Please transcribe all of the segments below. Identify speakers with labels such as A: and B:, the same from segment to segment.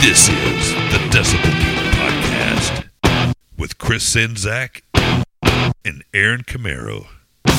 A: This is the Decibel Geek Podcast with Chris Czynszak and Aaron Camaro.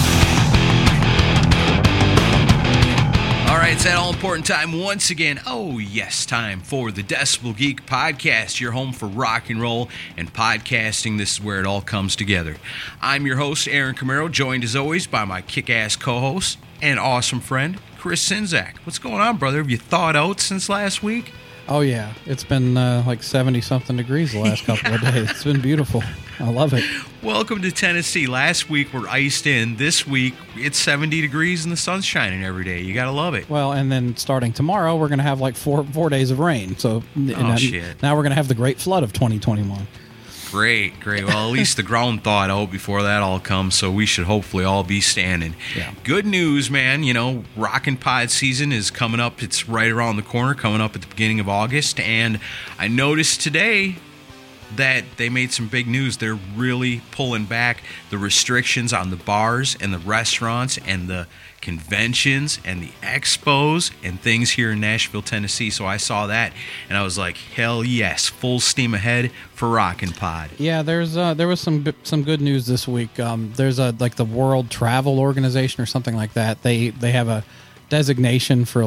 B: All right, it's that all-important time once again. Oh, yes, time for the Decibel Geek Podcast, your home for rock and roll and podcasting. This is where it all comes together. I'm your host, Aaron Camaro, joined as always by my kick-ass co-host and awesome friend, Chris Czynszak. What's going on, brother? Have you thawed out since last week?
C: Oh, yeah. It's been like 70-something degrees the last couple of days. It's been beautiful. I love it. Welcome to Tennessee. Last week, we're iced in. This week, it's 70 degrees and the sun's shining every day. You got to love it. Well, and then starting tomorrow, we're going to have like four days of rain. So
B: shit.
C: Now we're going to have the great flood of 2021.
B: Great. Well, at least the ground thawed out before that all comes, so we should hopefully all be standing.
C: Yeah.
B: Good news, man. You know, Rockin' Pod season is coming up. It's right around the corner, coming up at the beginning of August. And I noticed today that they made some big news. They're really pulling back the restrictions on the bars and the restaurants and the conventions and the expos and things here in Nashville, Tennessee. So I saw that and I was like, hell yes, full steam ahead for Rockin' Pod.
C: Yeah, there was some good news this week. There's the World Travel Organization or something like that. They have a designation for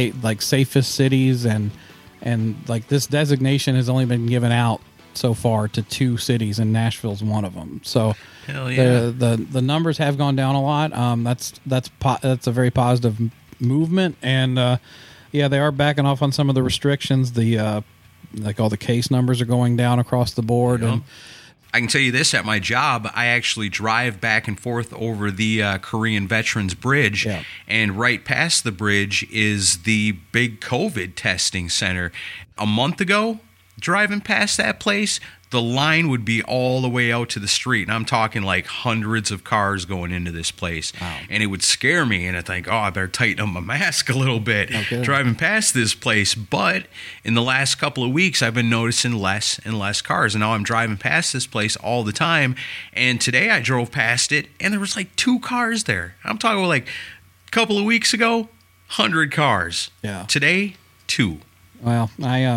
C: safest cities and like this designation has only been given out so far to 2 cities, and Nashville's one of them. So
B: hell yeah.
C: the numbers have gone down a lot. That's a very positive movement, and they are backing off on some of the restrictions. The all the case numbers are going down across the board.
B: Yep.
C: And
B: I can tell you this, at my job, I actually drive back and forth over the Korean Veterans Bridge,
C: yeah.
B: And right past the bridge is the big COVID testing center. A month ago, driving past that place, the line would be all the way out to the street. And I'm talking like hundreds of cars going into this place.
C: Wow.
B: And it would scare me. And I think, I better tighten up my mask a little bit driving past this place. But in the last couple of weeks, I've been noticing less and less cars. And now I'm driving past this place all the time. And today I drove past it and there was like 2 cars there. I'm talking about like a couple of weeks ago, 100 cars.
C: Yeah.
B: Today, 2.
C: Well,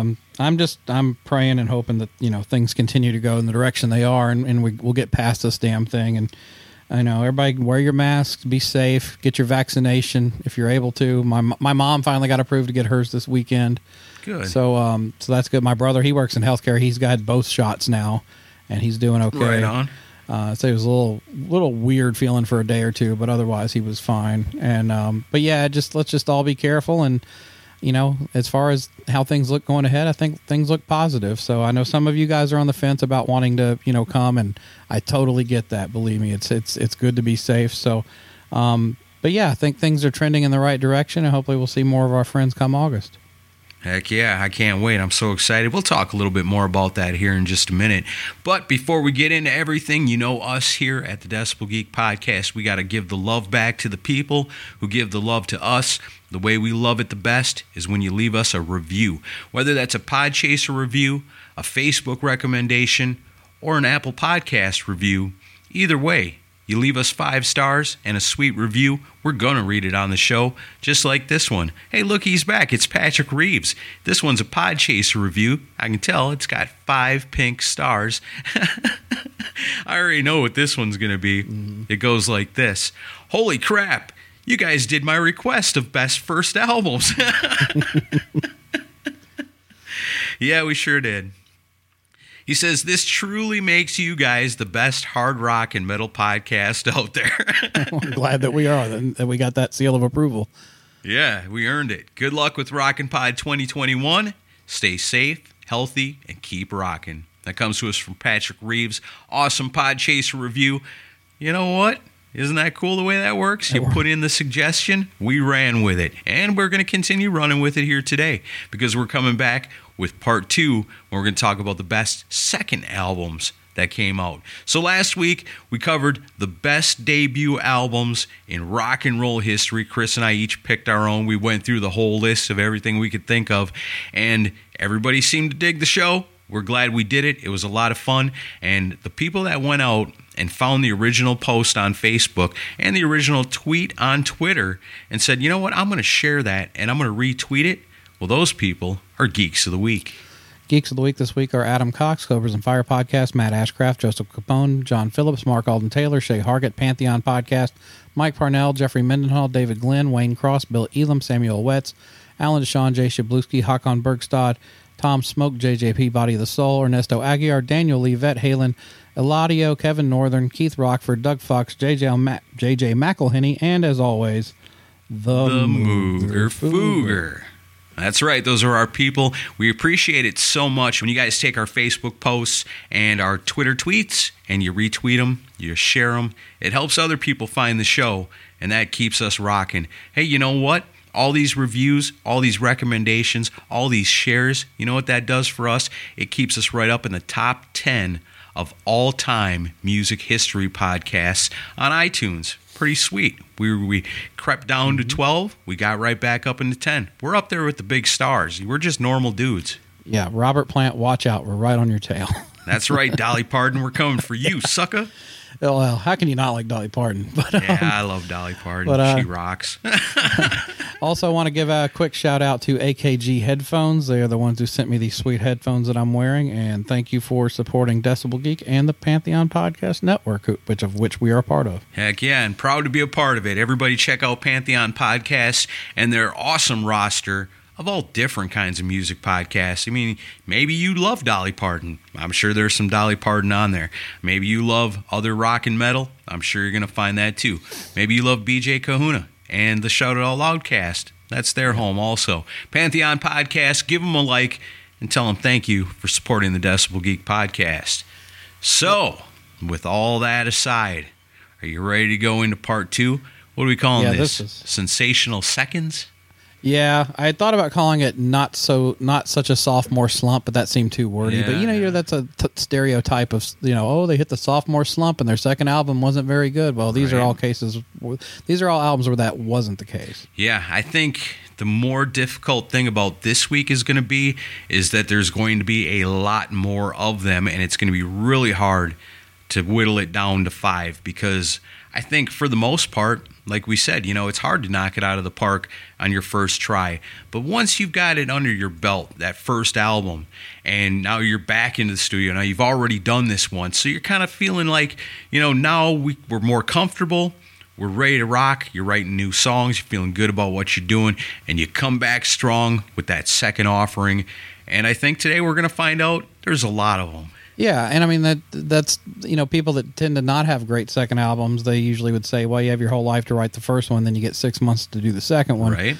C: I'm praying and hoping that, things continue to go in the direction they are, and we'll get past this damn thing. And I know everybody wear your masks, be safe, get your vaccination if you're able to. My mom finally got approved to get hers this weekend.
B: Good.
C: So that's good. My brother, he works in healthcare. He's got both shots now, and he's doing okay.
B: Right on.
C: So it was a little weird feeling for a day or two, but otherwise he was fine. And but yeah, let's just all be careful. And as far as how things look going ahead, I think things look positive. So I know some of you guys are on the fence about wanting to, come, and I totally get that. Believe me, it's good to be safe. So, but yeah, I think things are trending in the right direction, and hopefully we'll see more of our friends come August.
B: Heck yeah, I can't wait. I'm so excited. We'll talk a little bit more about that here in just a minute. But before we get into everything, us here at the Decibel Geek Podcast, we got to give the love back to the people who give the love to us. The way we love it the best is when you leave us a review, whether that's a Podchaser review, a Facebook recommendation, or an Apple Podcast review. Either way, you leave us 5 stars and a sweet review, we're going to read it on the show, just like this one. Hey, look, he's back. It's Patrick Reeves. This one's a Podchaser review. I can tell it's got 5 pink stars. I already know what this one's going to be. Mm-hmm. It goes like this. Holy crap. You guys did my request of best first albums. Yeah, we sure did. He says, this truly makes you guys the best hard rock and metal podcast out there.
C: I'm glad that we are, that we got that seal of approval.
B: Yeah, we earned it. Good luck with Rockin' Pod 2021. Stay safe, healthy, and keep rocking. That comes to us from Patrick Reeves. Awesome Podchaser review. You know what? Isn't that cool the way that works? You put in the suggestion, we ran with it. And we're going to continue running with it here today because we're coming back with part 2 where we're going to talk about the best second albums that came out. So last week, we covered the best debut albums in rock and roll history. Chris and I each picked our own. We went through the whole list of everything we could think of, and everybody seemed to dig the show. We're glad we did it. It was a lot of fun, and the people that went out and found the original post on Facebook and the original tweet on Twitter and said, you know what, I'm going to share that and I'm going to retweet it. Well, those people are Geeks of the Week.
C: Geeks of the Week this week are Adam Cox, Cobras and Fire Podcast, Matt Ashcraft, Joseph Capone, John Phillips, Mark Alden Taylor, Shay Hargett, Pantheon Podcast, Mike Parnell, Jeffrey Mendenhall, David Glenn, Wayne Cross, Bill Elam, Samuel Wetz, Alan Deshawn, Jay Shabluski, Hakon Bergstad, Tom Smoke, JJ Peabody the Soul, Ernesto Aguiar, Daniel Lee, Vet Halen, Eladio, Kevin Northern, Keith Rockford, Doug Fox, JJ McElhenney, and as always, the
B: Mooger Fooger. That's right. Those are our people. We appreciate it so much when you guys take our Facebook posts and our Twitter tweets and you retweet them, you share them. It helps other people find the show, and that keeps us rocking. Hey, you know what? All these reviews, all these recommendations, all these shares, you know what that does for us? It keeps us right up in the top 10 of all-time music history podcasts on iTunes. Pretty sweet. We crept down to 12. We got right back up into 10. We're up there with the big stars. We're just normal dudes.
C: Yeah, Robert Plant, watch out. We're right on your tail.
B: That's right, Dolly Parton. We're coming for you, sucker.
C: Well, how can you not like Dolly Parton? But,
B: yeah, I love Dolly Parton. She rocks.
C: Also, want to give a quick shout out to AKG Headphones. They are the ones who sent me these sweet headphones that I'm wearing. And thank you for supporting Decibel Geek and the Pantheon Podcast Network, which we are a part of.
B: Heck yeah, and proud to be a part of it. Everybody check out Pantheon Podcasts and their awesome roster of all different kinds of music podcasts. I mean, maybe you love Dolly Parton. I'm sure there's some Dolly Parton on there. Maybe you love other rock and metal. I'm sure you're going to find that too. Maybe you love BJ Kahuna and the Shout It Out Loud cast. That's their home also. Pantheon Podcast, give them a like and tell them thank you for supporting the Decibel Geek podcast. So, with all that aside, are you ready to go into part 2? What are we calling this? Sensational Seconds?
C: Yeah, I had thought about calling it not such a sophomore slump, but that seemed too wordy.
B: Yeah,
C: but that's a stereotype of they hit the sophomore slump and their second album wasn't very good. Well, these are all albums where that wasn't the case.
B: Yeah, I think the more difficult thing about this week is that there's going to be a lot more of them, and it's going to be really hard to whittle it down to 5 because I think for the most part, like we said, it's hard to knock it out of the park on your first try. But once you've got it under your belt, that first album, and now you're back into the studio, now you've already done this once, so you're kind of feeling like, now we're more comfortable, we're ready to rock, you're writing new songs, you're feeling good about what you're doing, and you come back strong with that second offering. And I think today we're going to find out there's a lot of them.
C: Yeah, and I mean that's people that tend to not have great second albums, they usually would say, well, you have your whole life to write the first one, then you get 6 months to do the second one.
B: Right.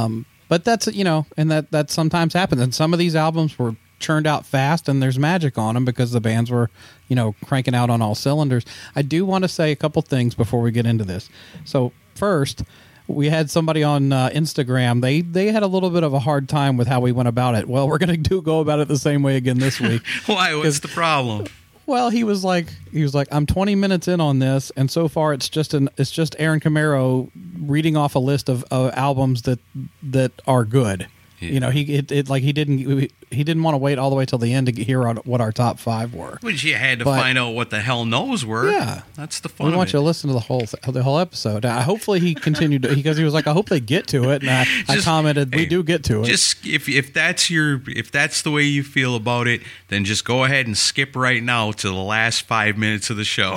C: But that's and that sometimes happens. And some of these albums were churned out fast, and there's magic on them because the bands were cranking out on all cylinders. I do want to say a couple things before we get into this. So first, we had somebody on Instagram. They had a little bit of a hard time with how we went about it. Well, we're going to go about it the same way again this week.
B: Why? What's the problem?
C: Well, he was like, I'm 20 minutes in on this, and so far it's just Aaron Camaro reading off a list of albums that are good. Yeah. He didn't want to wait all the way till the end to hear what our top 5 were.
B: But you had to find out what the hell those were.
C: Yeah,
B: that's the fun.
C: We want you to listen to the whole episode. Hopefully he continued because he was like, I hope they get to it, and I commented, we do get to it.
B: Just if that's the way you feel about it, then just go ahead and skip right now to the last 5 minutes of the show.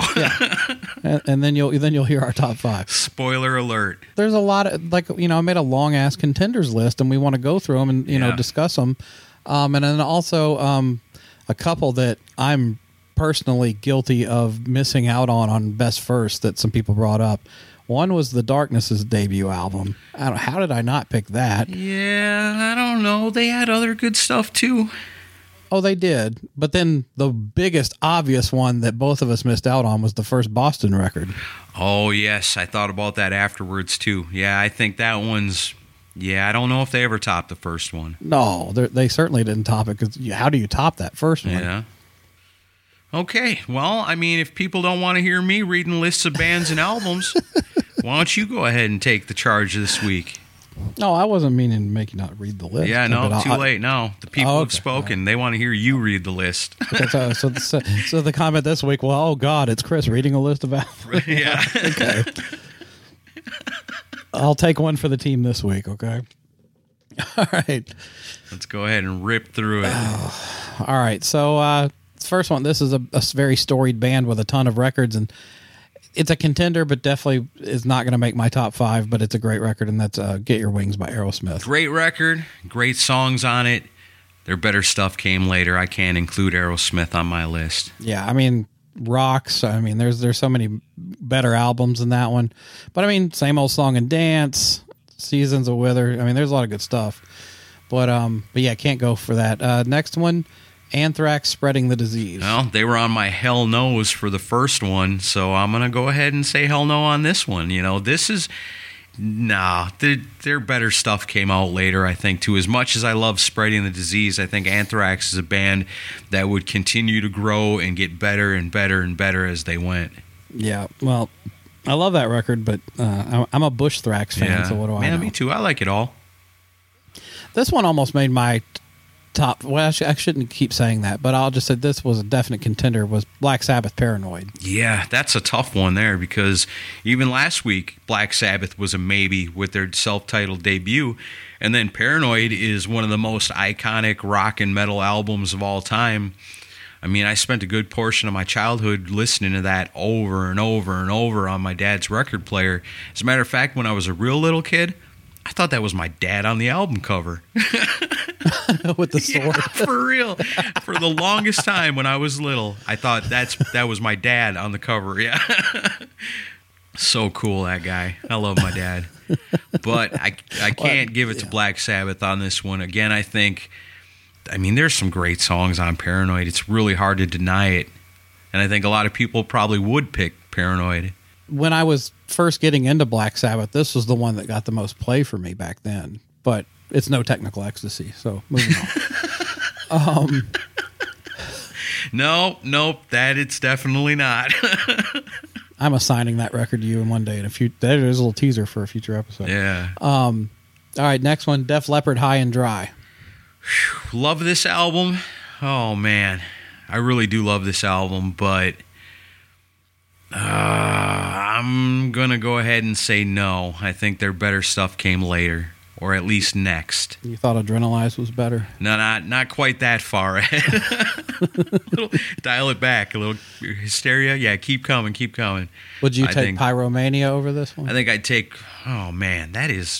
C: Yeah, and then you'll hear our top 5.
B: Spoiler alert.
C: There's a lot of I made a long ass contenders list, and we want to go through them and discuss them. And then also a couple that I'm personally guilty of missing out on Best First that some people brought up. One was The Darkness's debut album. How did I not pick that?
B: Yeah, I don't know. They had other good stuff too.
C: Oh, they did. But then the biggest obvious one that both of us missed out on was the first Boston record.
B: Oh, yes. I thought about that afterwards too. Yeah, I think that one's... Yeah, I don't know if they ever topped the first one.
C: No, they certainly didn't top it, because how do you top that first one?
B: Yeah. Okay, well, I mean, if people don't want to hear me reading lists of bands and albums, why don't you go ahead and take the charge this week?
C: No, I wasn't meaning to make you not read the list.
B: Yeah, no, too late now. The people have spoken. Right. They want to hear you read the list.
C: Okay, so the comment this week, well, oh, God, it's Chris reading a list of albums.
B: Yeah.
C: Okay. I'll take one for the team this week, okay? All right.
B: Let's go ahead and rip through it.
C: All right. So, first one, this is a very storied band with a ton of records, and it's a contender, but definitely is not going to make my top 5, but it's a great record, and that's Get Your Wings by Aerosmith.
B: Great record, great songs on it. Their better stuff came later. I can't include Aerosmith on my list.
C: Yeah, I mean, rocks. I mean, there's so many better albums than that one. But I mean, same old song and dance, Seasons of Wither. I mean, there's a lot of good stuff. But yeah, can't go for that. Next one, Anthrax, Spreading the Disease.
B: Well, they were on my hell no's for the first one, so I'm going to go ahead and say hell no on this one. You know, this is... Nah, their better stuff came out later, I think, too. As much as I love Spreading the Disease, I think Anthrax is a band that would continue to grow and get better and better and better as they went.
C: Yeah, well, I love that record, but I'm a Bush Thrax fan, so what do I know?
B: Me too. I like it all.
C: This one almost made my top... Well, I shouldn't keep saying that, but I'll just say this was a definite contender, was Black Sabbath, Paranoid.
B: Yeah, that's a tough one there, because even last week, Black Sabbath was a maybe with their self-titled debut, and then Paranoid is one of the most iconic rock and metal albums of all time. I mean, I spent a good portion of my childhood listening to that over and over and over on my dad's record player. As a matter of fact, when I was a real little kid, I thought that was my dad on the album cover.
C: With the sword.
B: Yeah, for real. For the longest time when I was little, I thought that was my dad on the cover. Yeah. So cool, that guy. I love my dad. But I can't give it to Black Sabbath on this one. Again, I mean, there's some great songs on Paranoid. It's really hard to deny it. And I think a lot of people probably would pick Paranoid.
C: When I was first getting into Black Sabbath, this was the one that got the most play for me back then. But it's no Technical Ecstasy, so moving on.
B: Nope, that it's definitely not.
C: I'm assigning that record to you in one day. That is a little teaser for a future episode.
B: Yeah.
C: All right, next one, Def Leppard, High and Dry.
B: Love this album. Oh, man. I really do love this album, but I'm going to go ahead and say no. I think their better stuff came later, or at least next.
C: You thought Adrenalize was better?
B: No, not quite that far ahead. Dial it back. A little Hysteria. Yeah, keep coming.
C: Would you take Pyromania over this one?
B: I think I'd take... Oh, man, that is...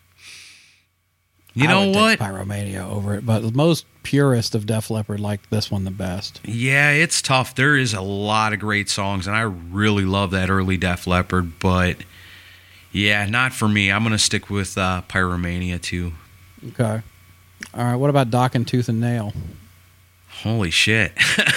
B: You know what?
C: Take Pyromania over it, but most purist of Def Leppard like this one the best.
B: Yeah, it's tough. There is a lot of great songs, and I really love that early Def Leppard, but yeah, not for me. I'm going to stick with Pyromania too.
C: Okay. All right, what about Dock and Tooth and Nail?
B: Holy shit.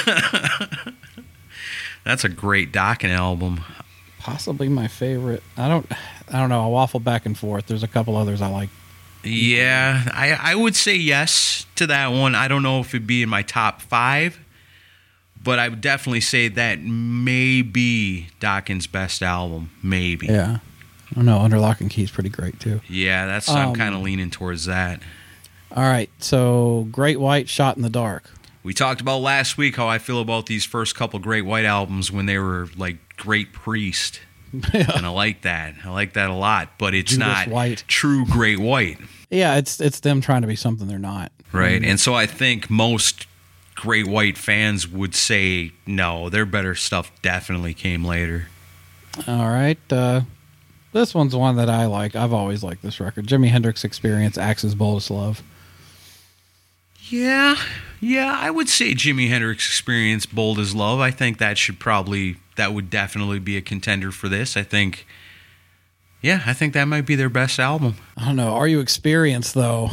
B: That's a great Dokken album.
C: Possibly my favorite. I don't know. I waffle back and forth. There's a couple others I like.
B: Yeah, I would say yes to that one. I don't know if it'd be in my top 5, but I would definitely say that may be Dokken's best album. Maybe.
C: Yeah. I don't know. Under Lock and Key is pretty great, too.
B: Yeah, I'm kind of leaning towards that.
C: All right, so Great White, Shot in the Dark.
B: We talked about last week how I feel about these first couple Great White albums when they were like Great Priest. Yeah. And I like that. I like that a lot, but it's
C: Judas
B: not
C: White.
B: True Great White.
C: Yeah, it's them trying to be something they're not.
B: Right. And so I think most Great White fans would say, no, their better stuff definitely came later.
C: All right. This one's one that I like. I've always liked this record. Jimi Hendrix Experience, Axe's Boldest Love.
B: Yeah, I would say Jimi Hendrix Experience, Bold as Love. I think that would definitely be a contender for this. I think that might be their best album.
C: I don't know. Are You Experienced, though?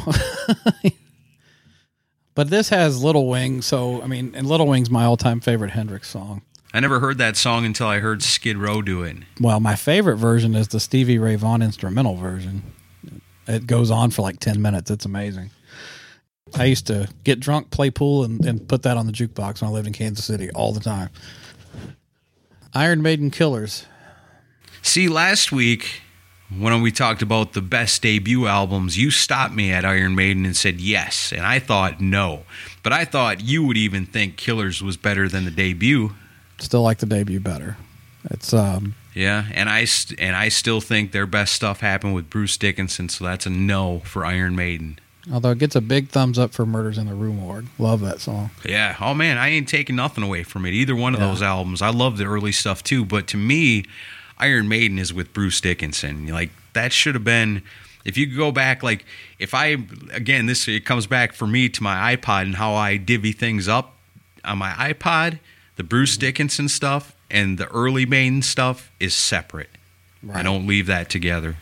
C: But this has Little Wing, so, I mean, and Little Wing's my all-time favorite Hendrix song.
B: I never heard that song until I heard Skid Row do it.
C: Well, my favorite version is the Stevie Ray Vaughan instrumental version. It goes on for like 10 minutes. It's amazing. I used to get drunk, play pool, and put that on the jukebox when I lived in Kansas City all the time. Iron Maiden Killers.
B: See, last week, when we talked about the best debut albums, you stopped me at Iron Maiden and said yes, and I thought no. But I thought you would even think Killers was better than the debut.
C: Still like the debut better. It's
B: yeah, and I still think their best stuff happened with Bruce Dickinson, so that's a no for Iron Maiden.
C: Although it gets a big thumbs up for Murders in the Rue Morgue. Love that song.
B: Yeah. Oh, man, I ain't taking nothing away from it. Either one of those albums. I love the early stuff, too. But to me, Iron Maiden is with Bruce Dickinson. Like, that should have been... If you go back, like, if I... Again, it comes back for me to my iPod and how I divvy things up. On my iPod, the Bruce Dickinson stuff and the early Maiden stuff is separate. Right. I don't leave that together.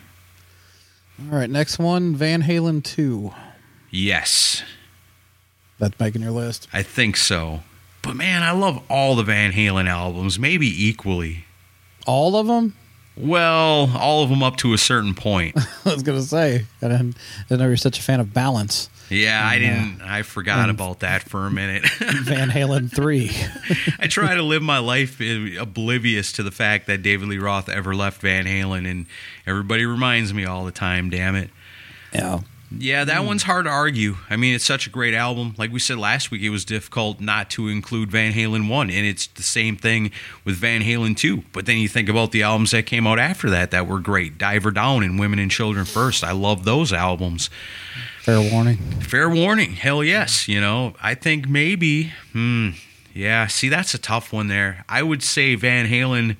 C: All right, next one, Van Halen 2.
B: Yes.
C: That's making your list?
B: I think so. But, man, I love all the Van Halen albums, maybe equally.
C: All of them?
B: Well, all of them up to a certain point.
C: I was going to say, I didn't know you're such a fan of Balance.
B: Yeah, I forgot about that for a minute.
C: Van Halen 3.
B: I try to live my life oblivious to the fact that David Lee Roth ever left Van Halen, and everybody reminds me all the time, damn it.
C: Yeah.
B: Yeah, that one's hard to argue. I mean, it's such a great album. Like we said last week, it was difficult not to include Van Halen 1, and it's the same thing with Van Halen 2. But then you think about the albums that came out after that were great. Diver Down and Women and Children First. I love those albums.
C: Fair Warning.
B: Fair Warning. Hell yes. You know, I think maybe, yeah, see, that's a tough one there. I would say Van Halen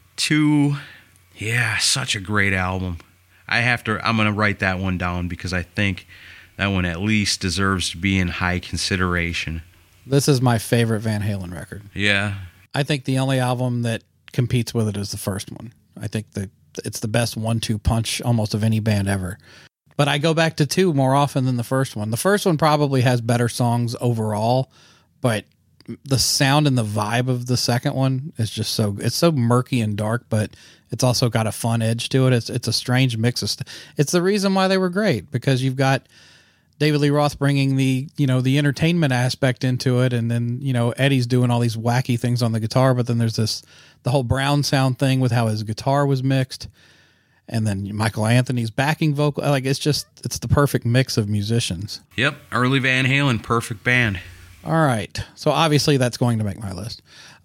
B: 2, yeah, such a great album. I'm going to write that one down because I think that one at least deserves to be in high consideration.
C: This is my favorite Van Halen record.
B: Yeah.
C: I think the only album that competes with it is the first one. I think that it's the best 1-2 punch almost of any band ever. But I go back to 2 more often than the first one. The first one probably has better songs overall, but the sound and the vibe of the second one is just it's so murky and dark, but it's also got a fun edge to it. It's a strange mix of it's the reason why they were great, because you've got David Lee Roth bringing the entertainment aspect into it, and then, Eddie's doing all these wacky things on the guitar, but then there's the whole Brown sound thing with how his guitar was mixed. And then Michael Anthony's backing vocal. Like, it's the perfect mix of musicians.
B: Yep. Early Van Halen, perfect band.
C: All right. So obviously that's going to make my list.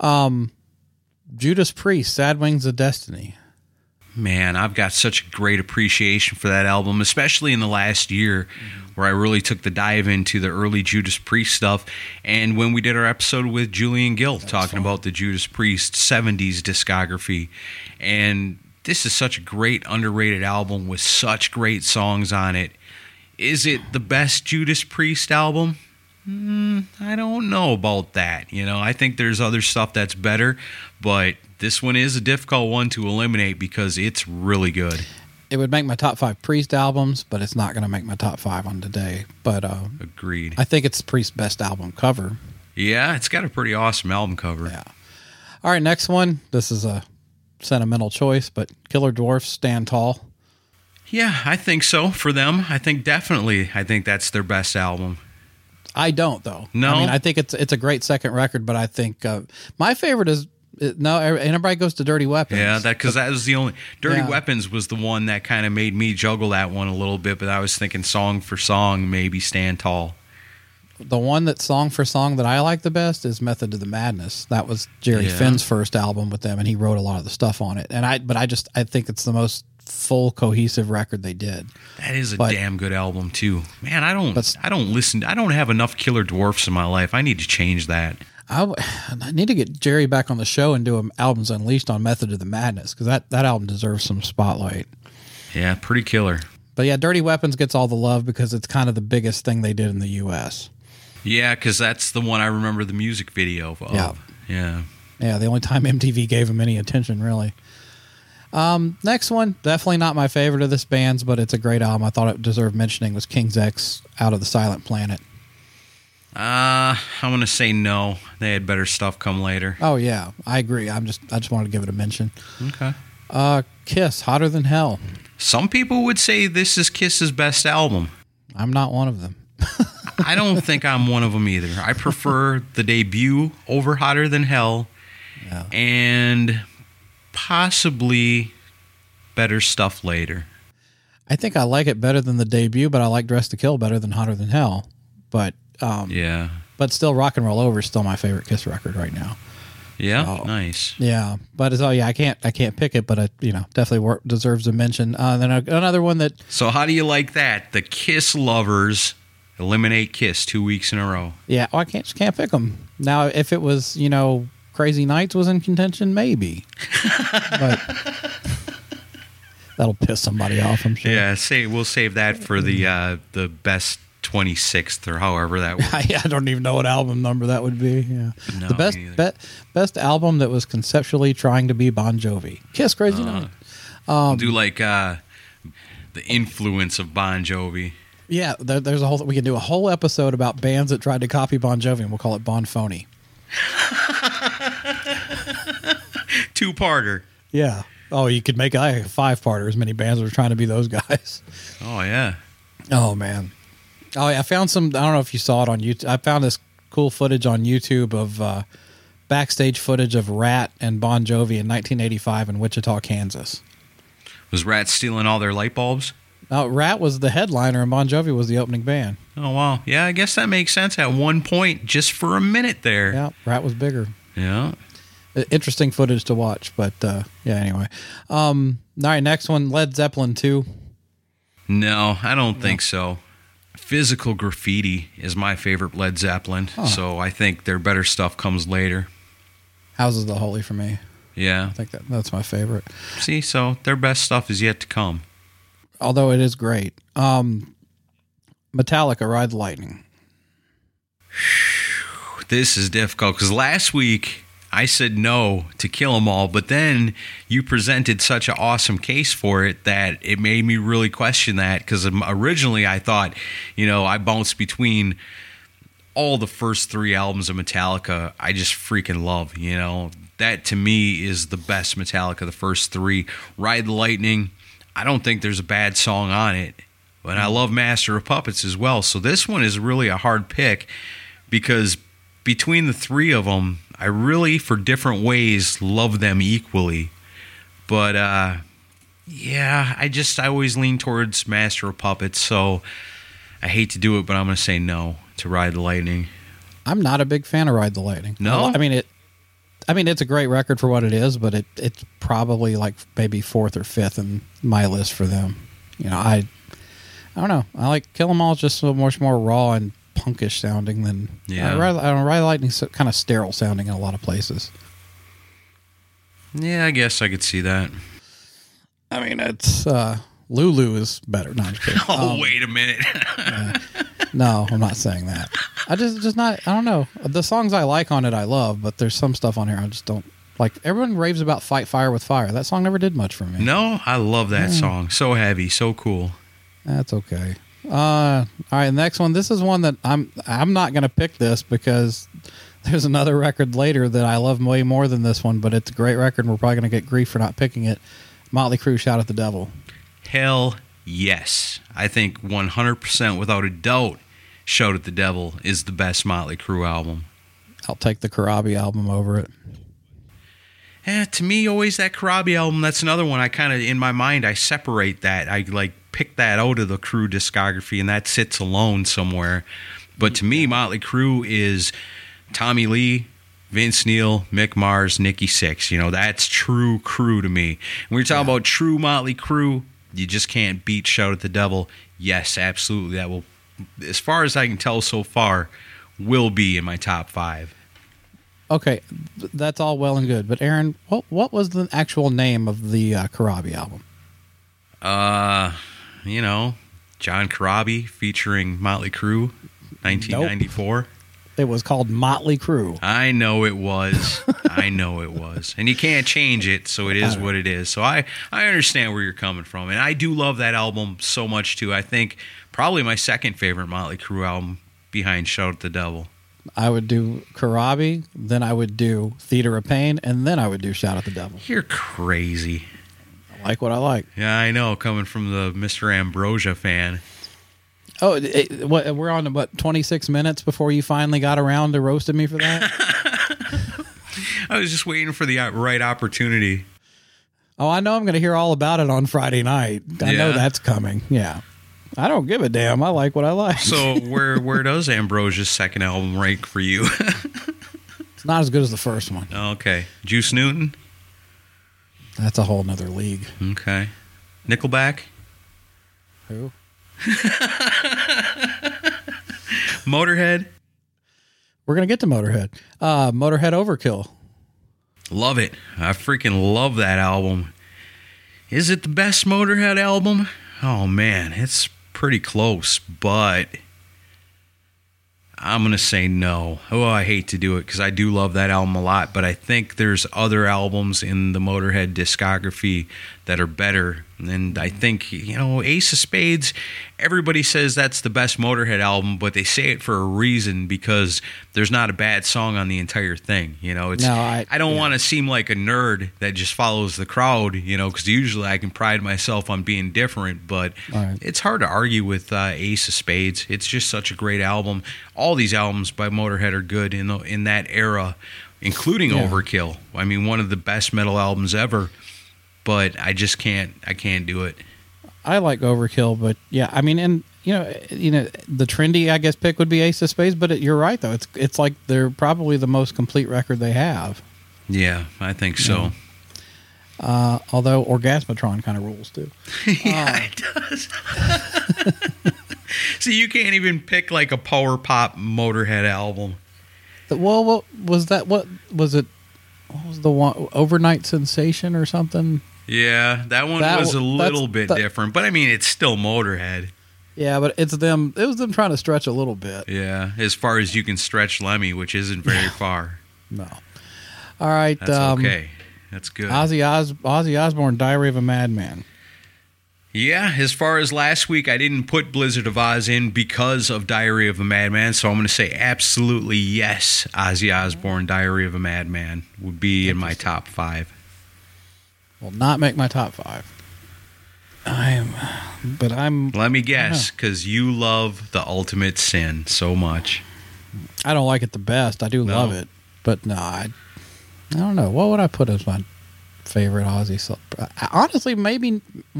C: Judas Priest, Sad Wings of Destiny.
B: Man, I've got such a great appreciation for that album, especially in the last year where I really took the dive into the early Judas Priest stuff. And when we did our episode with Julian Gill talking about the Judas Priest 70s discography. And this is such a great, underrated album with such great songs on it. Is it the best Judas Priest album? I don't know about that. I think there's other stuff that's better, but this one is a difficult one to eliminate because it's really good.
C: It would make my top 5 Priest albums, but it's not going to make my top 5 on today. But
B: agreed.
C: I think it's Priest's best album cover.
B: Yeah, it's got a pretty awesome album cover.
C: Yeah. All right, next one. This is a sentimental choice, but Killer Dwarfs, Stand Tall.
B: Yeah, I think so for them. I think that's their best album.
C: I don't, though.
B: No?
C: I mean, I think it's a great second record, but I think my favorite is everybody goes to Dirty Weapons.
B: Yeah, because that was the only... Dirty Weapons was the one that kind of made me juggle that one a little bit, but I was thinking song for song, maybe Stand Tall.
C: The one that song for song that I like the best is Method to the Madness. That was Jerry Finn's first album with them, and he wrote a lot of the stuff on it. And I think it's the most full, cohesive record they did.
B: That is a damn good album too. Man, I don't have enough Killer Dwarfs in my life. I need to change that.
C: I need to get Jerry back on the show and do Albums Unleashed on Method to the Madness, because that album deserves some spotlight.
B: Yeah, pretty killer.
C: But yeah, Dirty Weapons gets all the love because it's kind of the biggest thing they did in the U.S.
B: Yeah, because that's the one I remember the music video of. Yeah.
C: Yeah, the only time MTV gave him any attention, really. Next one, definitely not my favorite of this band's, but it's a great album. I thought it deserved mentioning, was King's X, Out of the Silent Planet.
B: I'm going to say no. They had better stuff come later.
C: Oh, yeah, I agree. I just wanted to give it a mention.
B: Okay.
C: Kiss, Hotter Than Hell.
B: Some people would say this is Kiss's best album.
C: I'm not one of them.
B: I don't think I'm one of them either. I prefer the debut over Hotter Than Hell, and possibly better stuff later.
C: I think I like it better than the debut, but I like Dress to Kill better than Hotter Than Hell. But but still, Rock and Roll Over is still my favorite Kiss record right now.
B: Yeah, nice.
C: Yeah, but I can't pick it, but it definitely deserves a mention. Then another one that.
B: So how do you like that? The Kiss lovers Eliminate Kiss 2 weeks in a row.
C: Yeah, well, I can't pick them. Now, if it was, Crazy Nights was in contention, maybe. But that'll piss somebody off, I'm sure.
B: Yeah, we'll save that for the best 26th or however that was.
C: I don't even know what album number that would be. Yeah,
B: No,
C: the best album that was conceptually trying to be Bon Jovi. Kiss, Crazy Nights.
B: Do like the influence of Bon Jovi.
C: Yeah, there's we can do a whole episode about bands that tried to copy Bon Jovi, and we'll call it Bon Phony.
B: Two-parter.
C: Yeah. Oh, you could make a 5-parter. As many bands were trying to be those guys.
B: Oh yeah.
C: Oh man. Oh yeah. I found some. I don't know if you saw it on YouTube. I found this cool footage on YouTube of backstage footage of Rat and Bon Jovi in 1985 in Wichita, Kansas.
B: Was Rat stealing all their light bulbs?
C: Rat was the headliner and Bon Jovi was the opening band.
B: Oh, wow. Yeah, I guess that makes sense at one point, just for a minute there.
C: Yeah, Rat was bigger.
B: Yeah.
C: Interesting footage to watch, but yeah, anyway. All right, next one, Led Zeppelin 2.
B: No, I don't think so. Physical Graffiti is my favorite Led Zeppelin, so I think their better stuff comes later.
C: Houses the Holy for me.
B: Yeah.
C: I think that's my favorite.
B: See, so their best stuff is yet to come.
C: Although it is great. Metallica, Ride the Lightning.
B: This is difficult because last week I said no to Kill 'Em All, but then you presented such an awesome case for it that it made me really question that, because originally I thought, I bounced between all the first 3 albums of Metallica. I just freaking love, that to me is the best Metallica, the first 3. Ride the Lightning, I don't think there's a bad song on it, but I love Master of Puppets as well. So this one is really a hard pick because between the 3 of them, I really, for different ways, love them equally. But, yeah, I always lean towards Master of Puppets, so I hate to do it, but I'm going to say no to Ride the Lightning.
C: I'm not a big fan of Ride the Lightning.
B: No?
C: I mean, it's a great record for what it is, but it's probably like maybe 4th or 5th in my list for them. I don't know. I like Kill 'Em All just so much more raw and punkish sounding than Ride the Lightning's kind of sterile sounding in a lot of places.
B: Yeah, I guess I could see that.
C: I mean, it's Lulu is better. No, I'm just kidding.
B: Wait a minute.
C: No, I'm not saying that. I just not. I don't know. The songs I like on it, I love, but there's some stuff on here I just don't like. Everyone raves about "Fight Fire with Fire." That song never did much for me.
B: No, I love that song. So heavy, so cool.
C: That's okay. All right, next one. This is one that I'm not going to pick this because there's another record later that I love way more than this one, but it's a great record, and we're probably going to get grief for not picking it. Motley Crue, Shout at the Devil.
B: Hell yes. I think 100% without a doubt, Shout at the Devil is the best Motley Crue album.
C: I'll take the Karabi album over it.
B: To me, always that Karabi album, that's another one I kind of, in my mind, I separate that. I pick that out of the Crue discography, and that sits alone somewhere. But to me, Motley Crue is Tommy Lee, Vince Neil, Mick Mars, Nikki Sixx. That's true Crue to me. When you're talking about true Motley Crue, you just can't beat Shout at the Devil. Yes, absolutely. That will, as far as I can tell so far, will be in my top 5.
C: Okay, that's all well and good. But Aaron, what was the actual name of the Karabi album?
B: John Karabi featuring Motley Crue, 1994.
C: Nope. It was called Motley Crue.
B: I know it was. And you can't change it, so it is what it is. So I understand where you're coming from. And I do love that album so much, too. I think probably my second favorite Motley Crue album behind Shout at the Devil.
C: I would do Karabi, then I would do Theater of Pain, and then I would do Shout at the Devil.
B: You're crazy.
C: I like what I like.
B: Yeah, I know, coming from the Mr. Ambrosia fan.
C: Oh, we're on, 26 minutes before you finally got around to roasting me for that?
B: I was just waiting for the right opportunity.
C: Oh, I know I'm going to hear all about it on Friday night. I know that's coming. Yeah. I don't give a damn. I like what I like.
B: So where does Ambrosia's second album rank for you?
C: It's not as good as the first one.
B: Okay. Juice Newton?
C: That's a whole nother league.
B: Okay. Nickelback?
C: Who?
B: Motorhead.
C: We're going to get to Motorhead. Motorhead Overkill.
B: Love it. I freaking love that album. Is it the best Motorhead album? Oh, man, it's pretty close, but I'm going to say no. Oh, I hate to do it because I do love that album a lot, but I think there's other albums in the Motorhead discography that are better. And I think, Ace of Spades, everybody says that's the best Motorhead album, but they say it for a reason because there's not a bad song on the entire thing. I don't want to seem like a nerd that just follows the crowd, because usually I can pride myself on being different, but It's hard to argue with Ace of Spades. It's just such a great album. All these albums by Motorhead are good in that era, including Overkill. I mean, one of the best metal albums ever. But I just can't do it.
C: I like Overkill, but yeah, I mean, and the trendy, I guess, pick would be Ace of Spades, but you're right though. It's like they're probably the most complete record they have.
B: Yeah, I think so.
C: Although Orgasmatron kind of rules too.
B: Yeah, it does. So you can't even pick like a power pop Motorhead album.
C: Well, what was that? What was it? What was the one? Overnight Sensation or something?
B: Yeah, that one was a little bit different, but I mean, it's still Motorhead.
C: Yeah, but it was them trying to stretch a little bit.
B: Yeah, as far as you can stretch Lemmy, which isn't very far.
C: No. All right.
B: That's okay. That's good.
C: Ozzy Osbourne, Diary of a Madman.
B: Yeah, as far as last week, I didn't put Blizzard of Oz in because of Diary of a Madman, so I'm going to say absolutely yes. Ozzy Osbourne, Diary of a Madman would be in my top 5.
C: Will not make my top 5.
B: Let me guess, because you love The Ultimate Sin so much.
C: I don't like it the best. I do love it, but no, I don't know. What would I put as my favorite Ozzy song? Honestly, maybe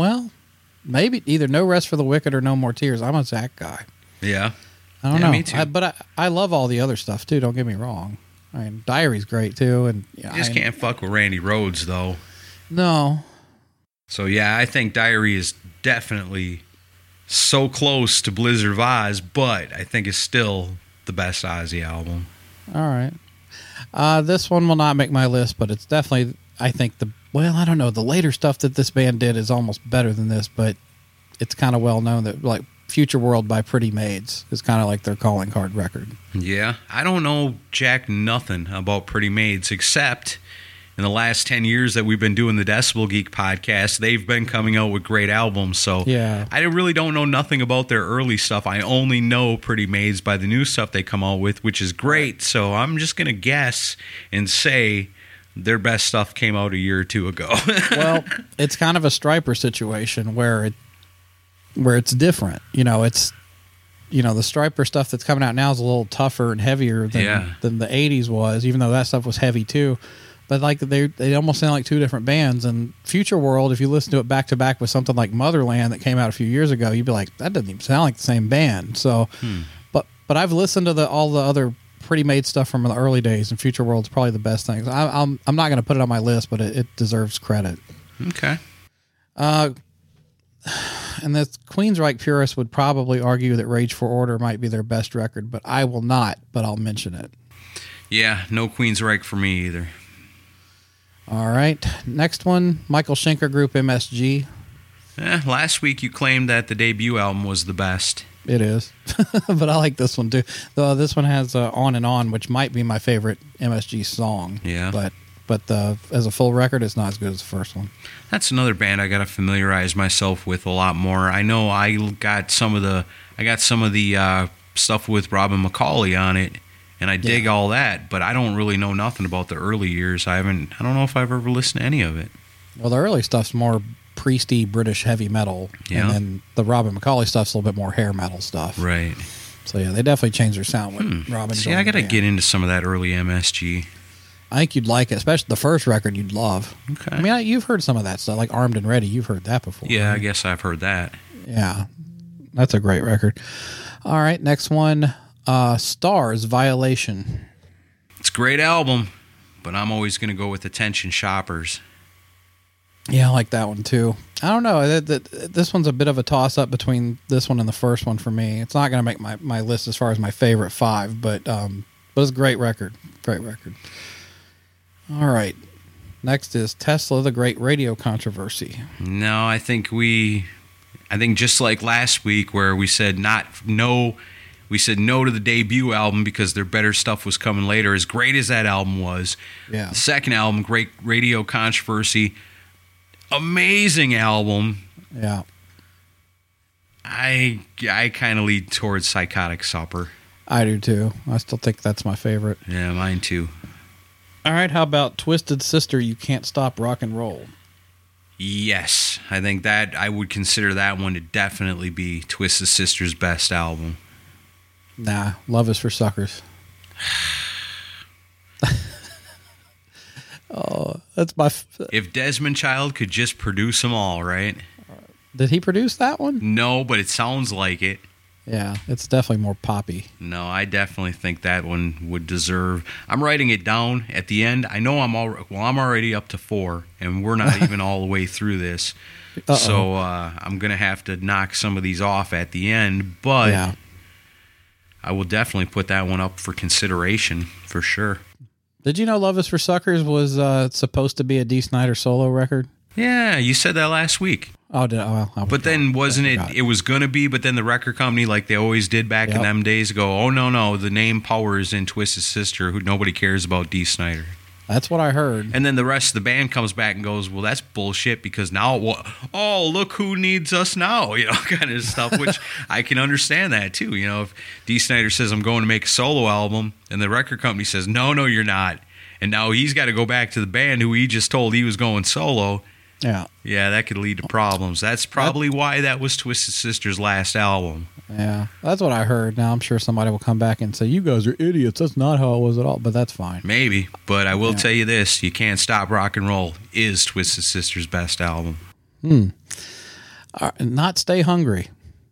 C: either No Rest for the Wicked or No More Tears. I'm a Zach guy.
B: Yeah.
C: I don't know.
B: Me too.
C: But I love all the other stuff too. Don't get me wrong. I mean, Diary's great too. And
B: you just can't fuck with Randy Rhoads though.
C: No.
B: So yeah, I think Diary is definitely so close to Blizzard of Oz, but I think it's still the best Ozzy album.
C: All right. This one will not make my list, but it's definitely, I think I don't know. The later stuff that this band did is almost better than this, but it's kind of well known that like Future World by Pretty Maids is kind of like their calling card record.
B: Yeah. I don't know jack nothing about Pretty Maids except in the last 10 years that we've been doing the Decibel Geek podcast, they've been coming out with great albums. So
C: yeah.
B: I really don't know nothing about their early stuff. I only know Pretty Maids by the new stuff they come out with, which is great. So I'm just going to guess and say their best stuff came out a year or two ago.
C: Well, it's kind of a Stryper situation where it's different. It's the Stryper stuff that's coming out now is a little tougher and heavier than the 80s was, even though that stuff was heavy too. But like they almost sound like two different bands. And Future World, if you listen to it back to back with something like Motherland that came out a few years ago, you'd be like, that doesn't even sound like the same band. So, but I've listened to all the other Pretty Made stuff from the early days, and Future World's probably the best thing. I'm not going to put it on my list, but it deserves credit.
B: Okay.
C: And the Queensryche purists would probably argue that Rage for Order might be their best record, but I will not. But I'll mention it.
B: Yeah, no Queensryche for me either.
C: All right. Next one, Michael Schenker Group, MSG.
B: Last week you claimed that the debut album was the best.
C: It is. But I like this one too. Though this one has On and On, which might be my favorite MSG song.
B: Yeah.
C: But as a full record, it's not as good as the first one.
B: That's another band I got to familiarize myself with a lot more. I know I got some of the stuff with Robin McAuley on it. And I dig all that, but I don't really know nothing about the early years. I don't know if I've ever listened to any of it.
C: Well, the early stuff's more priesty British heavy metal.
B: Yeah.
C: And then the Robin McAuley stuff's a little bit more hair metal stuff.
B: Right.
C: So yeah, they definitely changed their sound with Robin.
B: See, I got to get into some of that early MSG.
C: I think you'd like it, especially the first record you'd love.
B: Okay.
C: I mean, you've heard some of that stuff, like Armed and Ready. You've heard that before.
B: Yeah,
C: right?
B: I guess I've heard that.
C: Yeah. That's a great record. All right, next one, Stars, Violation.
B: It's a great album, but I'm always going to go with Attention Shoppers.
C: Yeah, I like that one too. I don't know. This one's a bit of a toss-up between this one and the first one for me. It's not going to make my list as far as my favorite 5, but it's a great record. Great record. All right. Next is Tesla, the Great Radio Controversy.
B: No, I think just like last week where we said no to the debut album because their better stuff was coming later. As great as that album was,
C: yeah.
B: The second album, Great Radio Controversy, amazing album.
C: Yeah.
B: I kind of lead towards Psychotic Supper.
C: I do too. I still think that's my favorite.
B: Yeah, mine too.
C: All right, how about Twisted Sister, You Can't Stop Rock and Roll?
B: Yes, I think that I would consider that one to definitely be Twisted Sister's best album.
C: Nah, Love Is for Suckers. Oh, that's my...
B: If Desmond Child could just produce them all, right?
C: Did he produce that one?
B: No, but it sounds like it.
C: Yeah, it's definitely more poppy.
B: No, I definitely think that one would deserve... I'm writing it down at the end. I know I'm already up to 4, and we're not even all the way through this.
C: Uh-oh.
B: So I'm going to have to knock some of these off at the end, but
C: yeah.
B: I will definitely put that one up for consideration, for sure.
C: Did you know Love Is for Suckers was supposed to be a Dee Snider solo record?
B: Yeah, you said that last week.
C: Oh, did I? Well,
B: but then wasn't it? It was going to be, but then the record company, like they always did back in them days, go, oh, no, the name Power is in Twisted Sister, who nobody cares about Dee Snider.
C: That's what I heard.
B: And then the rest of the band comes back and goes, well, that's bullshit because now, look who needs us now, kind of stuff, which I can understand that too. If Dee Snider says, I'm going to make a solo album, and the record company says, no, you're not. And now he's got to go back to the band who he just told he was going solo.
C: Yeah.
B: Yeah, that could lead to problems. That's probably why that was Twisted Sister's last album.
C: Yeah, that's what I heard. Now I'm sure somebody will come back and say, you guys are idiots. That's not how it was at all. But that's fine.
B: Maybe. But I will tell you this. You Can't Stop Rock and Roll is Twisted Sister's best album.
C: Not Stay Hungry.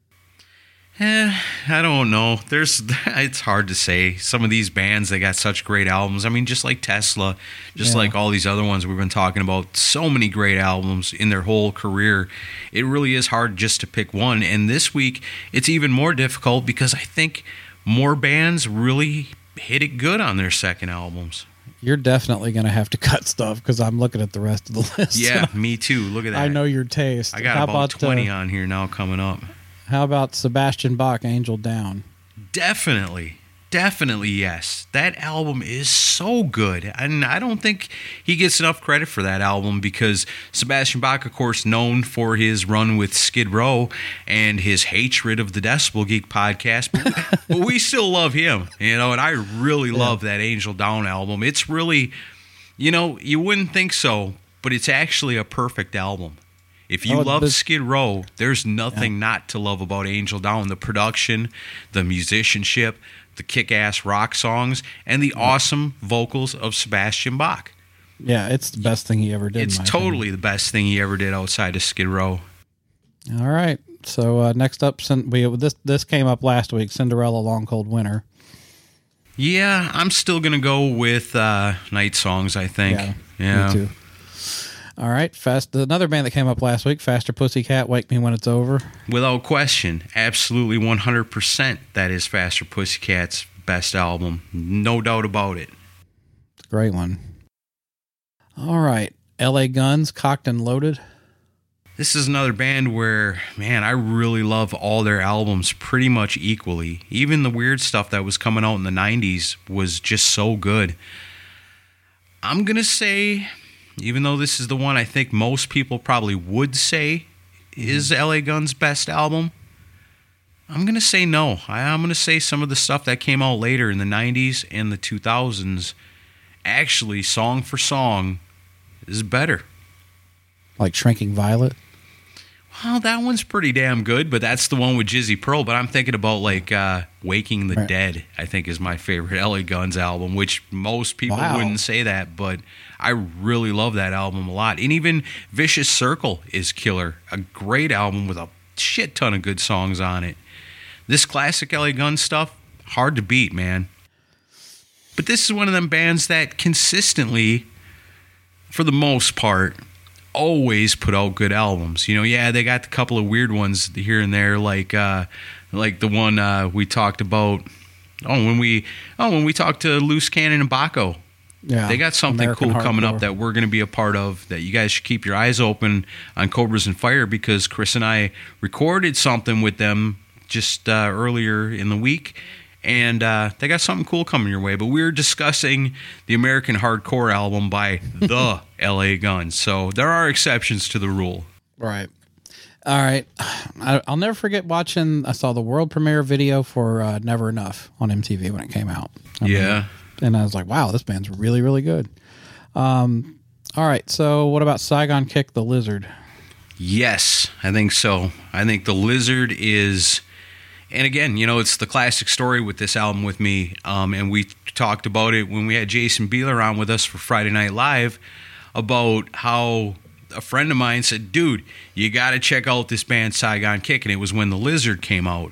B: I don't know. It's hard to say. Some of these bands, they got such great albums. I mean, just like Tesla, like all these other ones we've been talking about, so many great albums in their whole career. It really is hard just to pick one. And this week, it's even more difficult because I think more bands really hit it good on their second albums.
C: You're definitely going to have to cut stuff because I'm looking at the rest of the list.
B: Yeah, me too. Look at that.
C: I know your taste.
B: I got about 20 on here now coming up.
C: How about Sebastian Bach, Angel Down?
B: Definitely, yes. That album is so good. And I don't think he gets enough credit for that album because Sebastian Bach, of course, known for his run with Skid Row and his hatred of the Decibel Geek podcast. But we still love him, and I really love that Angel Down album. It's really, you wouldn't think so, but it's actually a perfect album. If you love Skid Row, there's nothing not to love about Angel Down. The production, the musicianship, the kick-ass rock songs, and the awesome vocals of Sebastian Bach.
C: Yeah, it's the best thing he ever did.
B: It's totally the best thing he ever did outside of Skid Row.
C: All right. So next up, this came up last week, Cinderella, Long Cold Winter.
B: Yeah, I'm still going to go with Night Songs, I think. Yeah.
C: Me too. All right, another band that came up last week, Faster Pussycat, Wake Me When It's Over.
B: Without question, absolutely 100%, that is Faster Pussycat's best album. No doubt about it.
C: It's a great one. All right, LA Guns, Cocked and Loaded.
B: This is another band where, man, I really love all their albums pretty much equally. Even the weird stuff that was coming out in the 90s was just so good. I'm going to say, even though this is the one I think most people probably would say is LA Guns' best album, I'm going to say no. I'm going to say some of the stuff that came out later in the 90s and the 2000s, actually, song for song, is better.
C: Like Shrinking Violet?
B: Well, that one's pretty damn good, but that's the one with Jizzy Pearl. But I'm thinking about like Waking the Dead, I think is my favorite LA Guns album, which most people wouldn't say that, but I really love that album a lot. And even Vicious Circle is killer. A great album with a shit ton of good songs on it. This classic LA Guns stuff, hard to beat, man. But this is one of them bands that consistently, for the most part, always put out good albums. You know, yeah, they got a couple of weird ones here and there, like the one we talked about. When we talked to Loose Cannon and Baco.
C: Yeah,
B: they got something
C: American
B: cool coming
C: hardcore.
B: up that we're going to be a part of, that you guys should keep your eyes open on Cobras and Fire, because Chris and I recorded something with them just earlier in the week, and they got something cool coming your way. But we were discussing the American Hardcore album by the LA Guns, so there are exceptions to the rule.
C: Right. All right. I'll never forget watching. I saw the world premiere video for Never Enough on MTV when it came out.
B: Yeah.
C: And I was like, wow, this band's really, really good. All right. So what about Saigon Kick, The Lizard?
B: Yes, I think so. I think The Lizard is, and again, you know, it's the classic story with this album with me. And we talked about it when we had Jason Beeler on with us for Friday Night Live, about how a friend of mine said, dude, you got to check out this band Saigon Kick. And it was when The Lizard came out.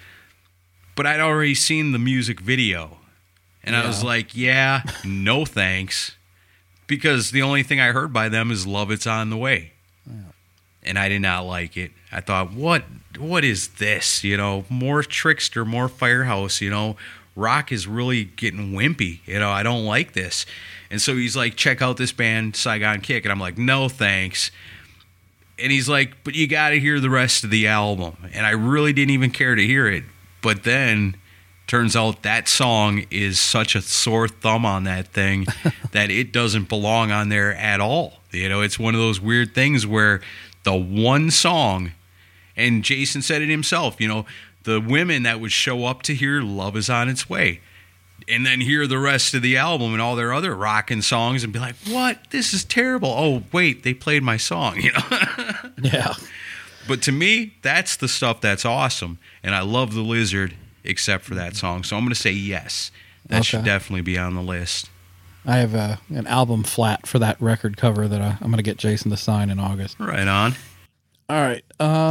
B: But I'd already seen the music video. And I was like, yeah, no thanks. Because the only thing I heard by them is Love It's On the Way. Yeah. And I did not like it. I thought, what is this? You know, more Trickster, more Firehouse, you know. Rock is really getting wimpy. You know, I don't like this. And so he's like, check out this band, Saigon Kick. And I'm like, no thanks. And he's like, but you got to hear the rest of the album. And I really didn't even care to hear it. But then turns out that song is such a sore thumb on that thing that it doesn't belong on there at all. You know, it's one of those weird things where the one song, and Jason said it himself, you know, the women that would show up to hear Love Is On Its Way and then hear the rest of the album and all their other rockin' songs and be like, what? This is terrible. Oh, wait, they played my song, you know?
C: Yeah.
B: But to me, that's the stuff that's awesome. And I love The Lizard, except for that song. So I'm going to say yes. That should definitely be on the list.
C: I have an album flat for that record cover that I'm going to get Jason to sign in August.
B: Right on.
C: All right.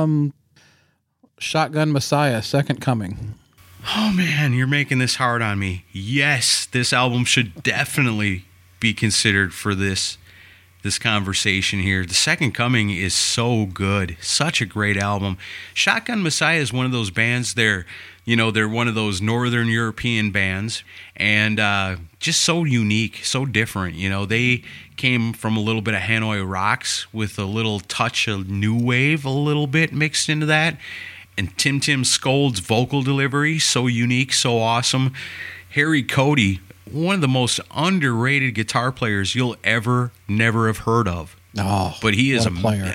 C: Shotgun Messiah, Second Coming.
B: Oh, man, you're making this hard on me. Yes, this album should definitely be considered for this conversation here. The Second Coming is so good. Such a great album. Shotgun Messiah is one of those bands, they're one of those Northern European bands, and just so unique, so different. You know, they came from a little bit of Hanoi Rocks with a little touch of new wave, a little bit mixed into that. And Tim Skold's vocal delivery, so unique, so awesome. Harry Cody, one of the most underrated guitar players you'll never have heard of.
C: Oh,
B: but he is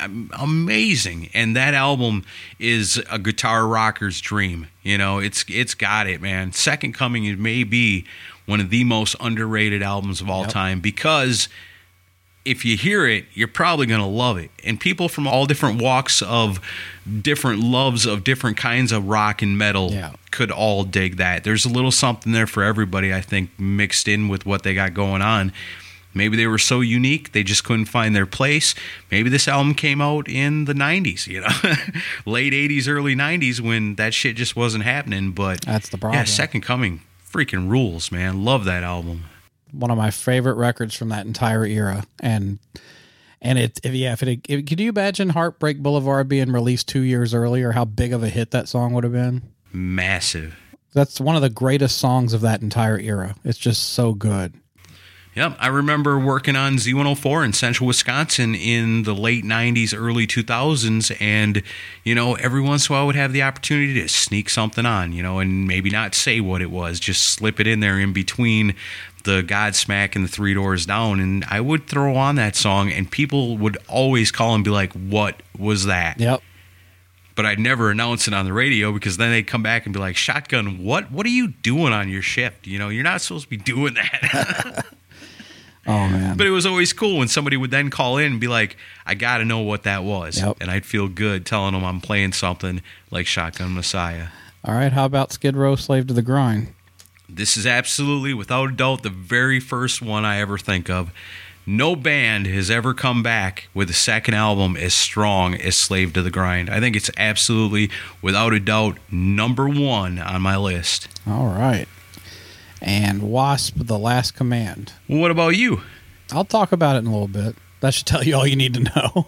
C: amazing.
B: And that album is a guitar rocker's dream. You know, it's got it, man. Second Coming may be one of the most underrated albums of all time, because if you hear it, you're probably going to love it. And people from all different walks of different loves of different kinds of rock and metal could all dig that. There's a little something there for everybody, I think, mixed in with what they got going on. Maybe they were so unique, they just couldn't find their place. Maybe this album came out in the 90s, you know, late 80s, early 90s, when that shit just wasn't happening. But
C: that's the problem.
B: Yeah, Second Coming freaking rules, man. Love that album.
C: One of my favorite records from that entire era. And could you imagine Heartbreak Boulevard being released 2 years earlier, how big of a hit that song would have been?
B: Massive.
C: That's one of the greatest songs of that entire era. It's just so good.
B: Yep, I remember working on Z104 in central Wisconsin in the late 90s, early 2000s, and, you know, every once in a while I would have the opportunity to sneak something on, you know, and maybe not say what it was, just slip it in there in between the Godsmack and the Three Doors Down, and I would throw on that song, and people would always call and be like, what was that?
C: Yep.
B: But I'd never announce it on the radio, because then they'd come back and be like, Shotgun, what are you doing on your shift? You know, you're not supposed to be doing that.
C: Oh, man.
B: But it was always cool when somebody would then call in and be like, I got to know what that was.
C: Yep.
B: And I'd feel good telling them I'm playing something like Shotgun Messiah.
C: All right, how about Skid Row, Slave to the Grind?
B: This is absolutely, without a doubt, the very first one I ever think of. No band has ever come back with a second album as strong as Slave to the Grind. I think it's absolutely, without a doubt, number one on my list.
C: All right. And Wasp, The Last Command.
B: Well, what about you?
C: I'll talk about it in a little bit. That should tell you all you need to know.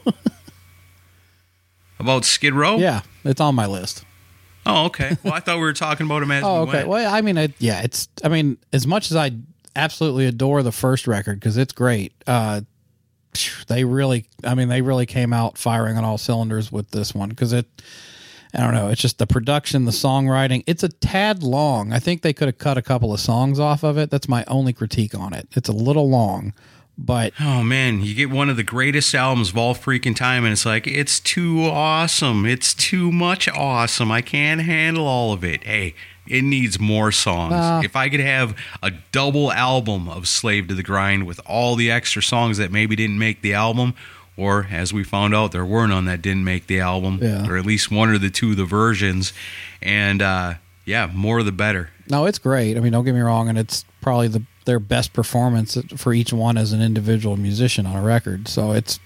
B: About Skid Row?
C: Yeah, it's on my list.
B: Oh, okay. Well, I thought we were talking about him as we
C: okay.
B: went.
C: Well, I mean, as much as I absolutely adore the first record because it's great, they really came out firing on all cylinders with this one because I don't know, it's just the production, the songwriting. It's a tad long. I think they could have cut a couple of songs off of it. That's my only critique on it. It's a little long. But
B: oh man, you get one of the greatest albums of all freaking time, and it's like, it's too awesome. It's too much awesome. I can't handle all of it. Hey, it needs more songs. If I could have a double album of Slave to the Grind with all the extra songs that maybe didn't make the album, or as we found out, there were none that didn't make the album, or at least one or the two of the versions, and more the better.
C: No, it's great. I mean, don't get me wrong, and it's probably their best performance for each one as an individual musician on a record. So it's,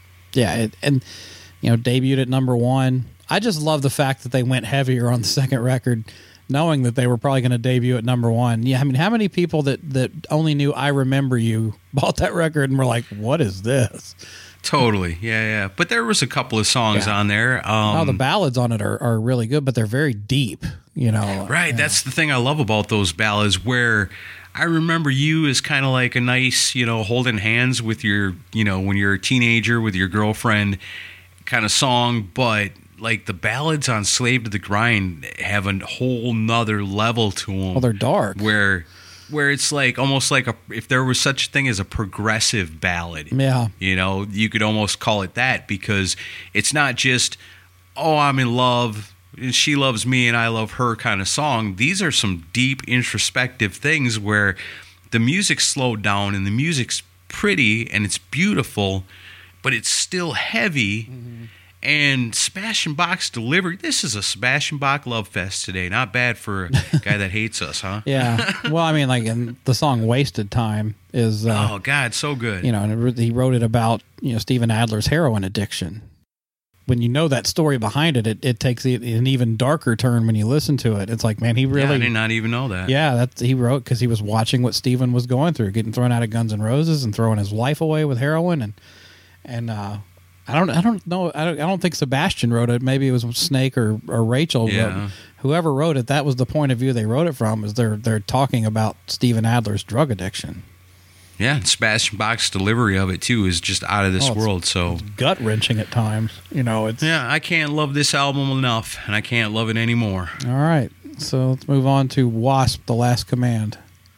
C: debuted at number one. I just love the fact that they went heavier on the second record, knowing that they were probably going to debut at number one. Yeah, I mean, how many people that only knew I Remember You bought that record and were like, what is this?
B: Totally, yeah. But there was a couple of songs on there.
C: The ballads on it are really good, but they're very deep,
B: Right,
C: yeah.
B: That's the thing I love about those ballads, where I Remember You is kind of like a nice, holding hands with your, when you're a teenager with your girlfriend kind of song, but like the ballads on Slave to the Grind have a whole nother level to them.
C: Well, they're dark.
B: Where it's like almost like if there was such a thing as a progressive ballad.
C: Yeah.
B: You could almost call it that, because it's not just, oh, I'm in love and she loves me and I love her kind of song. These are some deep introspective things where the music's slowed down and the music's pretty and it's beautiful, but it's still heavy. Mm-hmm. And Sebastian Bach's delivery, this is a Sebastian Bach love fest today. Not bad for a guy that hates us, huh?
C: Yeah. Well, I mean, like in the song Wasted Time is...
B: oh, God, so good.
C: And he wrote it about, Steven Adler's heroin addiction. When you know that story behind it, it takes an even darker turn when you listen to it. It's like, man, he really...
B: Yeah, I did not even know that.
C: Yeah, he wrote because he was watching what Steven was going through, getting thrown out of Guns N' Roses and throwing his life away with heroin. And I don't know. I don't think Sebastian wrote it. Maybe it was Snake or Rachel.
B: Yeah.
C: Whoever wrote it, that was the point of view they wrote it from. Is they're talking about Steven Adler's drug addiction.
B: Yeah, and Sebastian Bach's delivery of it too is just out of this world. So
C: gut wrenching at times. It's
B: I can't love this album enough, and I can't love it anymore.
C: All right, so let's move on to Wasp: The Last Command.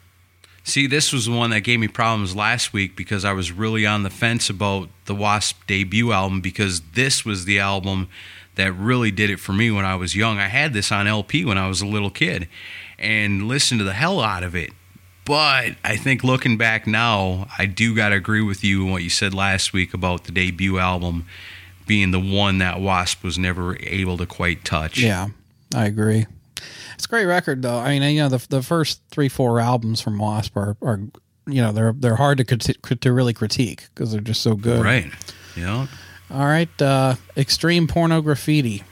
B: See, this was the one that gave me problems last week because I was really on the fence about the Wasp debut album, because this was the album that really did it for me when I was young. I had this on LP when I was a little kid and listened to the hell out of it. But I think looking back now, I do got to agree with you in what you said last week about the debut album being the one that Wasp was never able to quite touch.
C: Yeah, I agree. It's a great record, though. I mean, the first 3-4 albums from Wasp are they're hard to really critique because they're just so good.
B: Right. Yeah.
C: All right. Extreme Pornograffiti.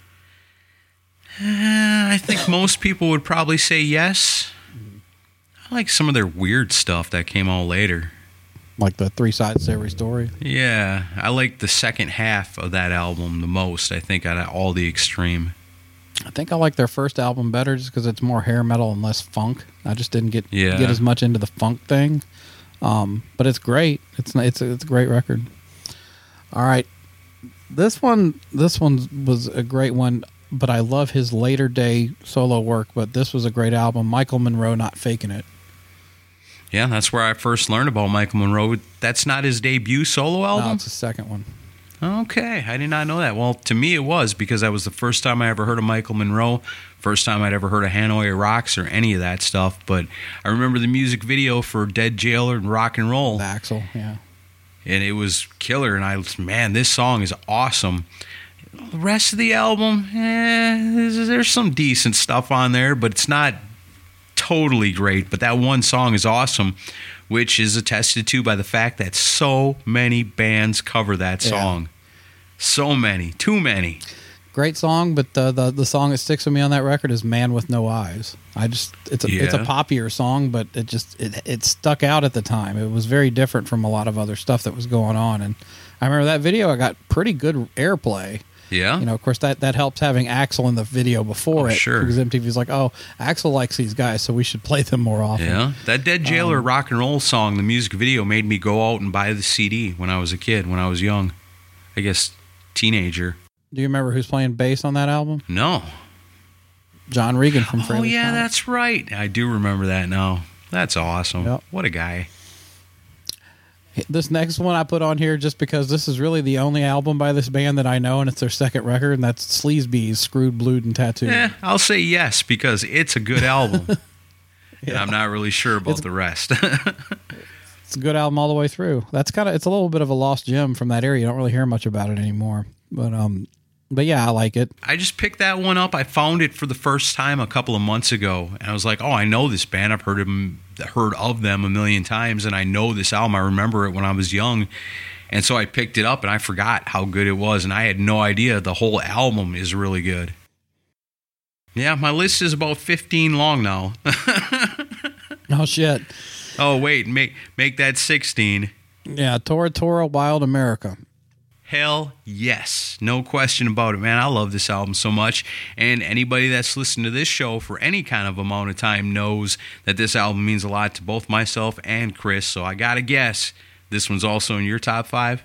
B: I think most people would probably say yes. I like some of their weird stuff that came out later.
C: Like the 3 sides to every story?
B: Yeah. I like the second half of that album the most, I think, out of all the Extreme.
C: I think I like their first album better just because it's more hair metal and less funk. I just didn't get as much into the funk thing. But it's great. It's a great record. All right. This one was a great one, but I love his later day solo work, but this was a great album. Michael Monroe, Not Faking It.
B: Yeah, that's where I first learned about Michael Monroe. That's not his debut solo album?
C: No, it's the second one.
B: Okay, I did not know that. Well, to me it was, because that was the first time I ever heard of Michael Monroe, first time I'd ever heard of Hanoi Rocks or any of that stuff. But I remember the music video for Dead Jailer and Rock and Roll.
C: The Axel, yeah.
B: And it was killer, and this song is awesome. The rest of the album, there's some decent stuff on there, but it's not totally great. But that one song is awesome, which is attested to by the fact that so many bands cover that song. Yeah. So many. Too many.
C: Great song, but the song that sticks with me on that record is "Man with No Eyes." It's a poppier song, but it stuck out at the time. It was very different from a lot of other stuff that was going on, and I remember that video. I got pretty good airplay.
B: Yeah.
C: Of course, that helps having Axl in the video before it.
B: Sure.
C: Because MTV's like, oh, Axl likes these guys, so we should play them more often.
B: Yeah. That Dead Jailer rock and roll song, the music video, made me go out and buy the CD when I was a kid, when I was young. I guess teenager.
C: Do you remember who's playing bass on that album?
B: No.
C: John Regan from Fraley's
B: Oh, yeah,
C: Comet.
B: that's right. I do remember that now. That's awesome.
C: Yep.
B: What a guy.
C: This next one I put on here just because this is really the only album by this band that I know, and it's their second record, and that's Sleazebees, Screwed, Blued, and Tattooed.
B: I'll say yes, because it's a good album. And I'm not really sure about the rest.
C: It's a good album all the way through. It's a little bit of a lost gem from that era. You don't really hear much about it anymore. But yeah, I like it.
B: I just picked that one up. I found it for the first time a couple of months ago, and I was like, "Oh, I know this band. I've heard of them a million times, and I know this album. I remember it when I was young." And so I picked it up, and I forgot how good it was, and I had no idea the whole album is really good. Yeah, my list is about 15 long now.
C: Oh shit!
B: Oh wait, make that 16.
C: Yeah, Tora Tora, Wild America.
B: Hell yes. No question about it, man. I love this album so much. And anybody that's listened to this show for any kind of amount of time knows that this album means a lot to both myself and Chris. So I got to guess this one's also in your top 5?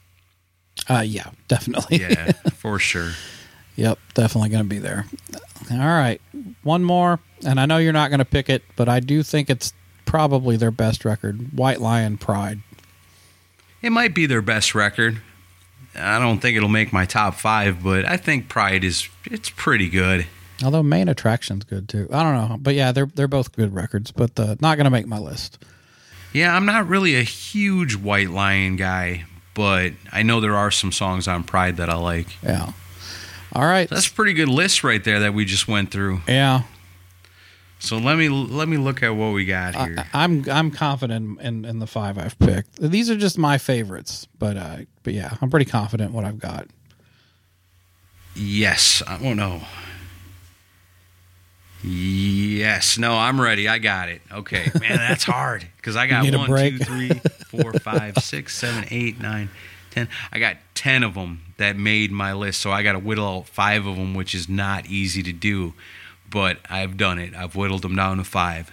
C: Yeah, definitely.
B: Yeah, for sure.
C: Yep, definitely going to be there. All right, one more. And I know you're not going to pick it, but I do think it's probably their best record, White Lion, Pride.
B: It might be their best record. I don't think it'll make my top 5, but I think Pride it's pretty good.
C: Although Main Attraction's good too. I don't know, but yeah, they're both good records, but not going to make my list.
B: Yeah, I'm not really a huge White Lion guy, but I know there are some songs on Pride that I like.
C: Yeah. All right.
B: That's a pretty good list right there that we just went through.
C: Yeah.
B: So let me look at what we got here.
C: I'm confident in the 5 I've picked. These are just my favorites, but yeah, I'm pretty confident in what I've got.
B: Yes. Oh no. Yes. No, I'm ready. I got it. Okay. Man, that's hard because I got 1, 2, 3, 4, 5, 6, 7, 8, 9, 10. I got 10 of them that made my list, so I got to whittle out 5 of them, which is not easy to do. But I've done it. I've whittled them down to 5.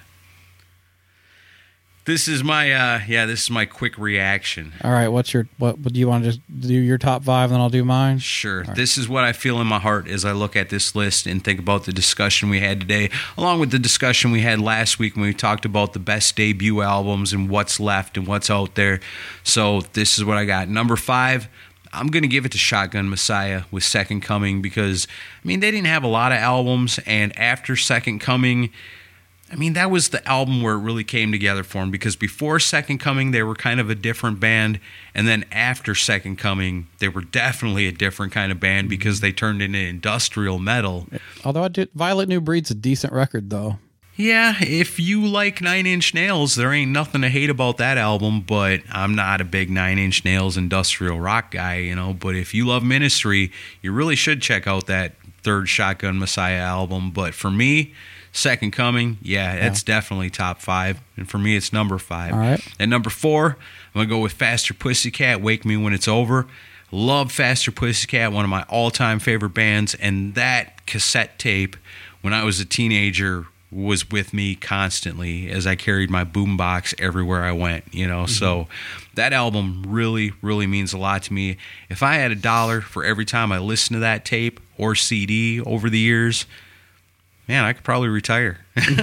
B: This is my quick reaction.
C: All right, what do you want to just do your top 5 and then I'll do mine?
B: Sure. Right. This is what I feel in my heart as I look at this list and think about the discussion we had today, along with the discussion we had last week when we talked about the best debut albums and what's left and what's out there. So this is what I got. Number 5, I'm going to give it to Shotgun Messiah with Second Coming because, they didn't have a lot of albums, and after Second Coming, that was the album where it really came together for them because before Second Coming, they were kind of a different band, and then after Second Coming, they were definitely a different kind of band because they turned into industrial metal.
C: Although Violet New Breed's a decent record, though.
B: Yeah, if you like Nine Inch Nails, there ain't nothing to hate about that album, but I'm not a big Nine Inch Nails industrial rock guy, But if you love Ministry, you really should check out that third Shotgun Messiah album. But for me, Second Coming, it's definitely top 5. And for me, it's number 5.
C: All right.
B: At number 4, I'm going to go with Faster Pussycat, Wake Me When It's Over. Love Faster Pussycat, one of my all-time favorite bands. And that cassette tape, when I was a teenager, was with me constantly as I carried my boombox everywhere I went, So that album really, really means a lot to me. If I had $1 for every time I listened to that tape or CD over the years, man, I could probably retire.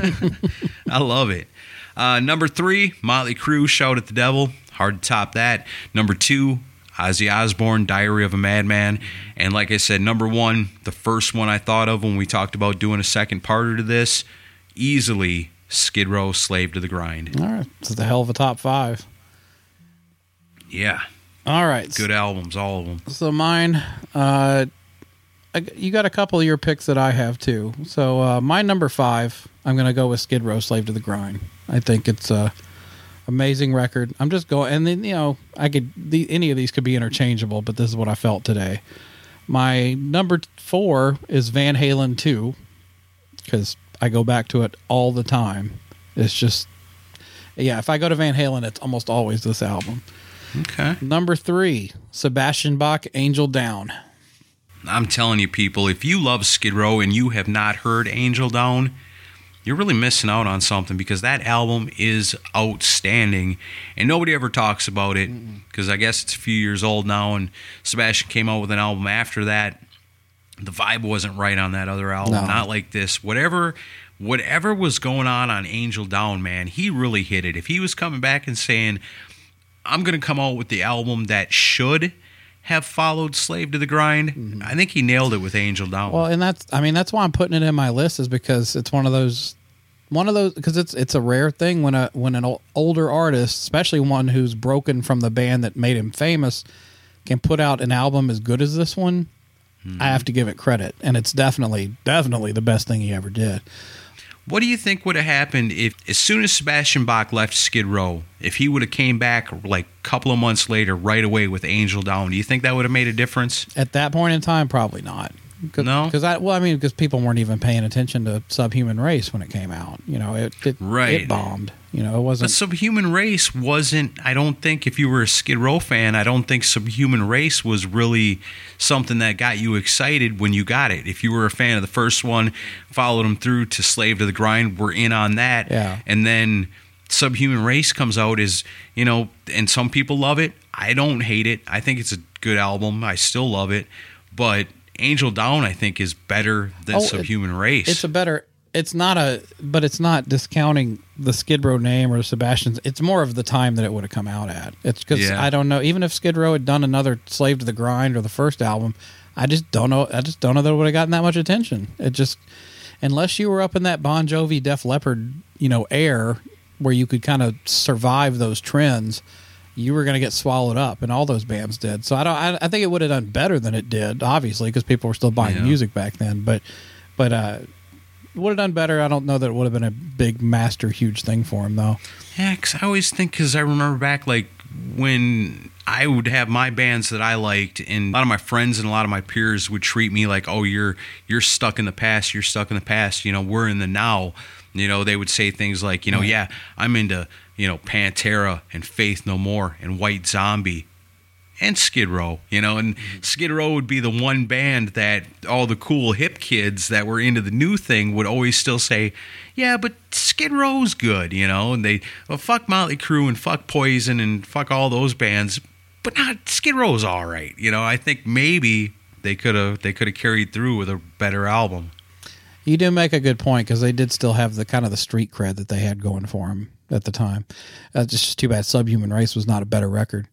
B: I love it. Number 3, Motley Crue, Shout at the Devil. Hard to top that. Number 2, Ozzy Osbourne, Diary of a Madman. And like I said, number 1, the first one I thought of when we talked about doing a second parter to this, easily Skid Row, Slave to the Grind.
C: All right. This is a hell of a top 5.
B: Yeah.
C: All right.
B: Good albums, all of them.
C: So mine, you got a couple of your picks that I have too. So my number 5, I'm going to go with Skid Row, Slave to the Grind. I think it's a amazing record. I'm just going, and then any of these could be interchangeable, but this is what I felt today. My number 4 is Van Halen 2, because I go back to it all the time. It's just, yeah, if I go to Van Halen, it's almost always this album.
B: Okay.
C: Number 3, Sebastian Bach, Angel Down.
B: I'm telling you, people, if you love Skid Row and you have not heard Angel Down, you're really missing out on something, because that album is outstanding and nobody ever talks about it, because I guess it's a few years old now, and Sebastian came out with an album after that. The vibe wasn't right on that other album.
C: No.
B: Not like this. Whatever was going on Angel Down, man, he really hit it. If he was coming back and saying, I'm going to come out with the album that should have followed Slave to the Grind, I think he nailed it with Angel Down.
C: Well, and that's why I'm putting it in my list, is because it's one of those, because it's a rare thing when an older artist, especially one who's broken from the band that made him famous, can put out an album as good as this one. I have to give it credit, and it's definitely the best thing he ever did.
B: What do you think would have happened if, as soon as Sebastian Bach left Skid Row, if he would have came back like a couple of months later right away with Angel Down? Do you think that would have made a difference?
C: At that point in time, probably not.
B: No?
C: Because people weren't even paying attention to Subhuman Race when it came out. You know, it bombed. You know, it wasn't.
B: But Subhuman Race wasn't, I don't think, if you were a Skid Row fan, I don't think Subhuman Race was really something that got you excited when you got it. If you were a fan of the first one, followed them through to Slave to the Grind, we're in on that.
C: Yeah.
B: And then Subhuman Race comes out as, you know, and some people love it. I don't hate it. I think it's a good album. I still love it. But Angel Down, I think, is better than Subhuman Race.
C: It's not discounting the Skid Row name or Sebastian's. It's more of the time that it would have come out at. It's because I don't know. Even if Skid Row had done another Slave to the Grind or the first album, I just don't know that it would have gotten that much attention. It just, unless you were up in that Bon Jovi, Def Leppard, air where you could kind of survive those trends, you were going to get swallowed up, and all those bands did. So I think it would have done better than it did, obviously, because people were still buying music back then. But would have done better. I don't know that it would have been a big, huge thing for him, though.
B: Yeah, because I always think, because I remember back, like, when I would have my bands that I liked, and a lot of my friends and a lot of my peers would treat me like, oh, you're stuck in the past, we're in the now. They would say things like, yeah, I'm into, Pantera and Faith No More and White Zombie and Skid Row, and Skid Row would be the one band that all the cool hip kids that were into the new thing would always still say, yeah, but Skid Row's good, and they, fuck Motley Crue and fuck Poison and fuck all those bands, but not Skid Row's all right. I think maybe they could have carried through with a better album.
C: You do make a good point, because they did still have the kind of the street cred that they had going for them at the time. It's just too bad Subhuman Race was not a better record.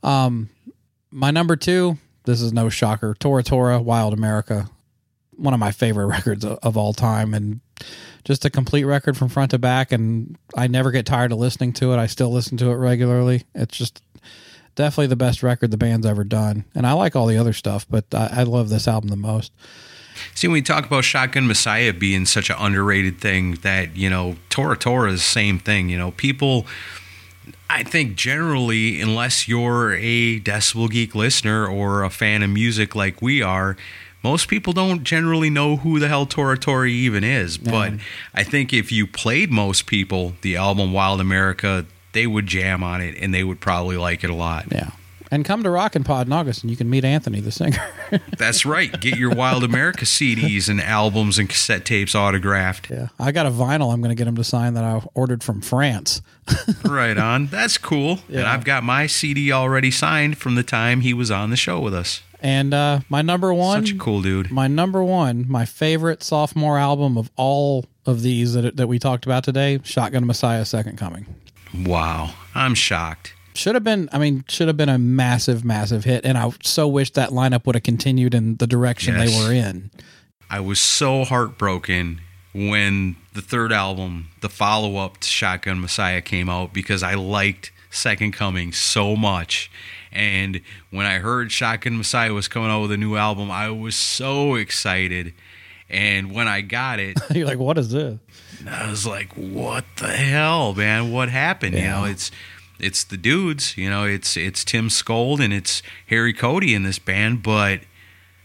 C: My number 2, this is no shocker, Tora Tora, Wild America. One of my favorite records of all time, and just a complete record from front to back, and I never get tired of listening to it. I still listen to it regularly. It's just definitely the best record the band's ever done. And I like all the other stuff, but I love this album the most.
B: See, when we talk about Shotgun Messiah being such an underrated thing, that, Tora Tora is the same thing. People, I think generally, unless you're a Decibel Geek listener or a fan of music like we are, most people don't generally know who the hell Tora Tora even is. Yeah. But I think if you played most people the album Wild America, they would jam on it, and they would probably like it a lot.
C: Yeah. And come to Rockin' Pod in August, and you can meet Anthony, the singer.
B: That's right. Get your Wild America CDs and albums and cassette tapes autographed.
C: Yeah. I got a vinyl I'm going to get him to sign that I ordered from France.
B: Right on. That's cool. Yeah. And I've got my CD already signed from the time he was on the show with us.
C: And my number 1...
B: Such a cool dude.
C: My number 1, my favorite sophomore album of all of these that we talked about today, Shotgun Messiah, Second Coming.
B: Wow. I'm shocked.
C: Should have been a massive hit, and I so wish that lineup would have continued in the direction they were in.
B: I was so heartbroken when the third album, the follow-up to Shotgun Messiah, came out, because I liked Second Coming so much. And when I heard Shotgun Messiah was coming out with a new album, I was so excited. And when I got it...
C: You're like, what is this?
B: I was like, what the hell, man? What happened?
C: Yeah.
B: It's the dudes, it's Tim Skold and it's Harry Cody in this band, but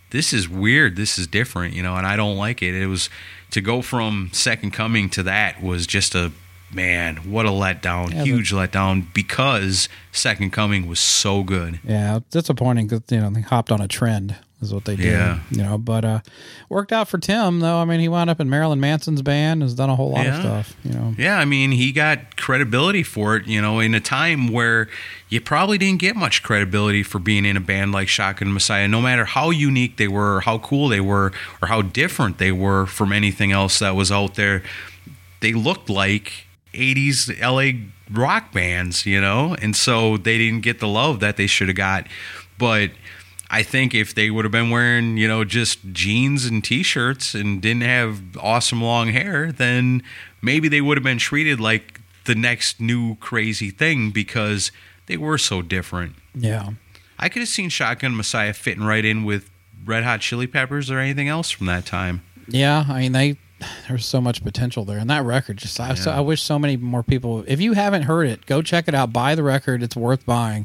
B: this is weird. This is different, and I don't like it. It was to go from Second Coming to that was just man, what a letdown.
C: Yeah,
B: huge letdown because Second Coming was so good.
C: Yeah, it's disappointing because, they hopped on a trend is what they did.
B: Yeah.
C: But worked out for Tim, though. I mean, he wound up in Marilyn Manson's band, has done a whole lot of stuff,
B: Yeah, I mean, he got credibility for it, in a time where you probably didn't get much credibility for being in a band like Shotgun Messiah, no matter how unique they were, or how cool they were, or how different they were from anything else that was out there. They looked like 80s LA rock bands, and so they didn't get the love that they should have got. But I think if they would have been wearing, just jeans and T-shirts and didn't have awesome long hair, then maybe they would have been treated like the next new crazy thing because they were so different.
C: Yeah.
B: I could have seen Shotgun Messiah fitting right in with Red Hot Chili Peppers or anything else from that time.
C: Yeah, I mean, there's so much potential there. And that record, I wish so many more people, if you haven't heard it, go check it out. Buy the record. It's worth buying.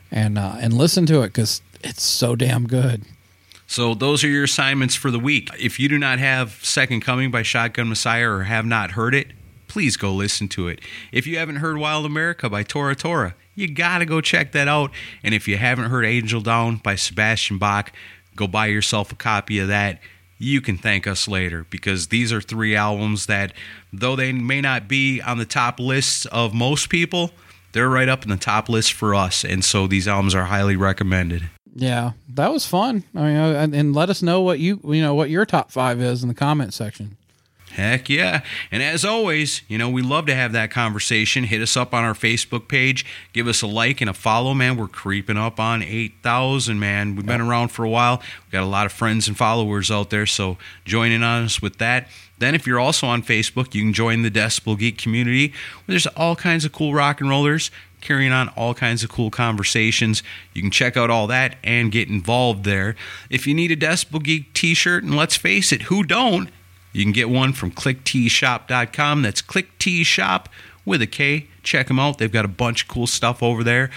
C: And listen to it because it's so damn good.
B: So those are your assignments for the week. If you do not have Second Coming by Shotgun Messiah or have not heard it, please go listen to it. If you haven't heard Wild America by Tora Tora, you got to go check that out. And if you haven't heard Angel Down by Sebastian Bach, go buy yourself a copy of that. You can thank us later because these are 3 albums that, though they may not be on the top lists of most people, they're right up in the top list for us. And so these albums are highly recommended.
C: Yeah, that was fun. I mean, and let us know what what your top 5 is in the comment section.
B: Heck yeah. And as always, we love to have that conversation. Hit us up on our Facebook page. Give us a like and a follow, man. We're creeping up on 8,000, man. We've been around for a while. We've got a lot of friends and followers out there, so join in on us with that. Then if you're also on Facebook, you can join the Decibel Geek community, where there's all kinds of cool rock and rollers carrying on all kinds of cool conversations. You can check out all that and get involved there. If you need a Decibel Geek t-shirt, and let's face it, who don't? You can get one from clickteeshop.com. That's clickteeshop with a K. Check them out. They've got a bunch of cool stuff over there.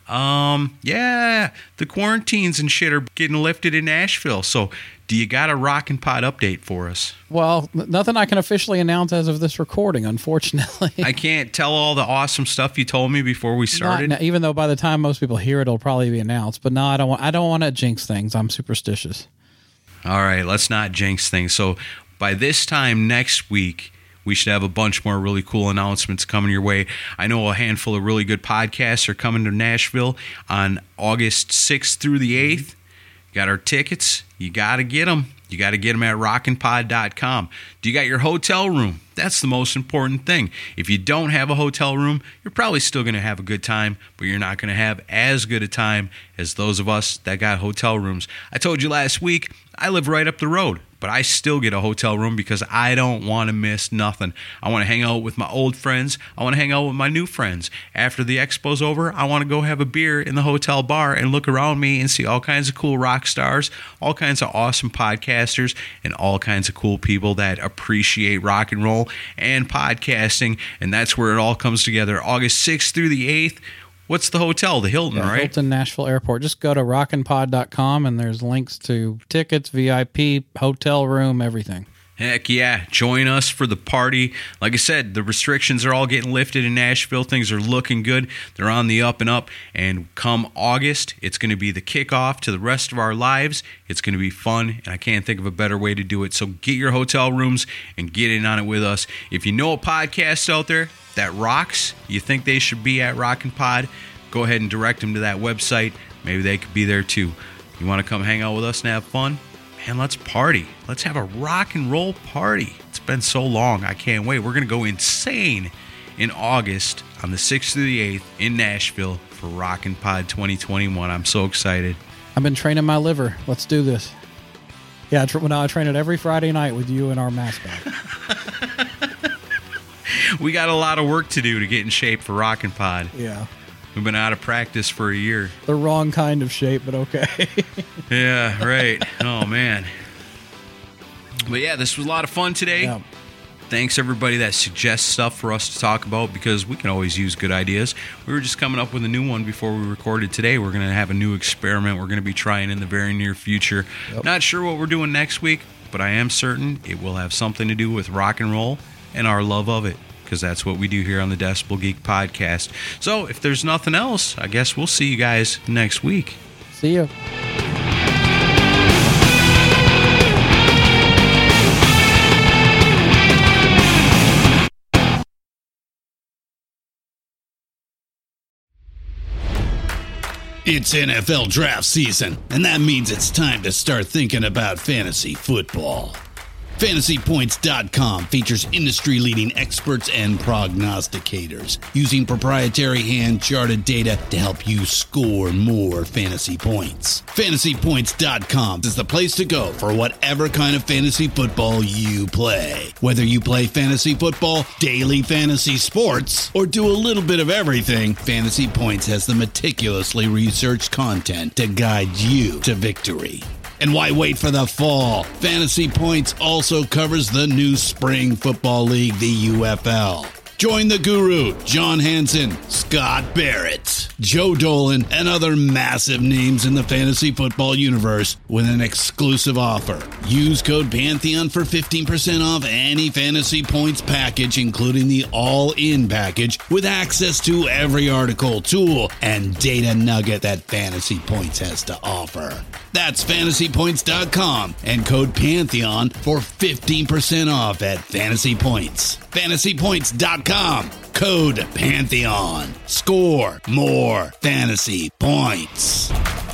B: Yeah, the quarantines and shit are getting lifted in Nashville. So do you got a Rockin' Pod update for us?
C: Well, nothing I can officially announce as of this recording, unfortunately.
B: I can't tell all the awesome stuff you told me before we started.
C: Even though by the time most people hear it, it'll probably be announced. But no, I don't want to jinx things. I'm superstitious.
B: All right, let's not jinx things. So by this time next week, we should have a bunch more really cool announcements coming your way. I know a handful of really good podcasts are coming to Nashville on August 6th through the 8th. Got our tickets. You got to get them. You got to get them at rockinpod.com. Do you got your hotel room? That's the most important thing. If you don't have a hotel room, you're probably still going to have a good time, but you're not going to have as good a time as those of us that got hotel rooms. I told you last week, I live right up the road, but I still get a hotel room because I don't want to miss nothing. I want to hang out with my old friends. I want to hang out with my new friends. After the expo's over, I want to go have a beer in the hotel bar and look around me and see all kinds of cool rock stars, all kinds of awesome podcasters, and all kinds of cool people that appreciate rock and roll and podcasting. And that's where it all comes together. August 6th through the 8th. What's the hotel? The Hilton, right?
C: Hilton Nashville Airport. Just go to rockinpod.com and there's links to tickets, VIP, hotel room, everything.
B: Heck yeah. Join us for the party. Like I said, the restrictions are all getting lifted in Nashville. Things are looking good. They're on the up and up. And come August, it's going to be the kickoff to the rest of our lives. It's going to be fun, and I can't think of a better way to do it. So get your hotel rooms and get in on it with us. If you know a podcast out there that rocks, you think they should be at Rockin' Pod, go ahead and direct them to that website. Maybe they could be there too. You want to come hang out with us and have fun? Man, let's party. Let's have a rock and roll party. It's been so long. I can't wait. We're going to go insane in August on the 6th through the 8th in Nashville for Rockin' Pod 2021. I'm so excited.
C: I've been training my liver. Let's do this. Yeah, I train it every Friday night with you and our mascot.
B: We got a lot of work to do to get in shape for Rockin' Pod.
C: Yeah.
B: We've been out of practice for a year.
C: The wrong kind of shape, but okay.
B: Yeah, right. Oh, man. But yeah, this was a lot of fun today.
C: Yeah.
B: Thanks everybody that suggests stuff for us to talk about, because we can always use good ideas. We were just coming up with a new one before we recorded today. We're going to have a new experiment we're going to be trying in the very near future. Yep. Not sure what we're doing next week, but I am certain it will have something to do with rock and roll and our love of it, because that's what we do here on the Decibel Geek podcast. So if there's nothing else, I guess we'll see you guys next week.
C: See you.
D: It's NFL draft season, and that means it's time to start thinking about fantasy football. FantasyPoints.com features industry-leading experts and prognosticators using proprietary hand-charted data to help you score more fantasy points. FantasyPoints.com is the place to go for whatever kind of fantasy football you play. Whether you play fantasy football, daily fantasy sports, or do a little bit of everything, Fantasy Points has the meticulously researched content to guide you to victory. And why wait for the fall? Fantasy Points also covers the new spring football league, the UFL. Join the guru, John Hansen, Scott Barrett, Joe Dolan, and other massive names in the fantasy football universe with an exclusive offer. Use code Pantheon for 15% off any Fantasy Points package, including the all-in package, with access to every article, tool, and data nugget that Fantasy Points has to offer. That's FantasyPoints.com and code Pantheon for 15% off at Fantasy Points. FantasyPoints.com, code Pantheon. Score more fantasy points.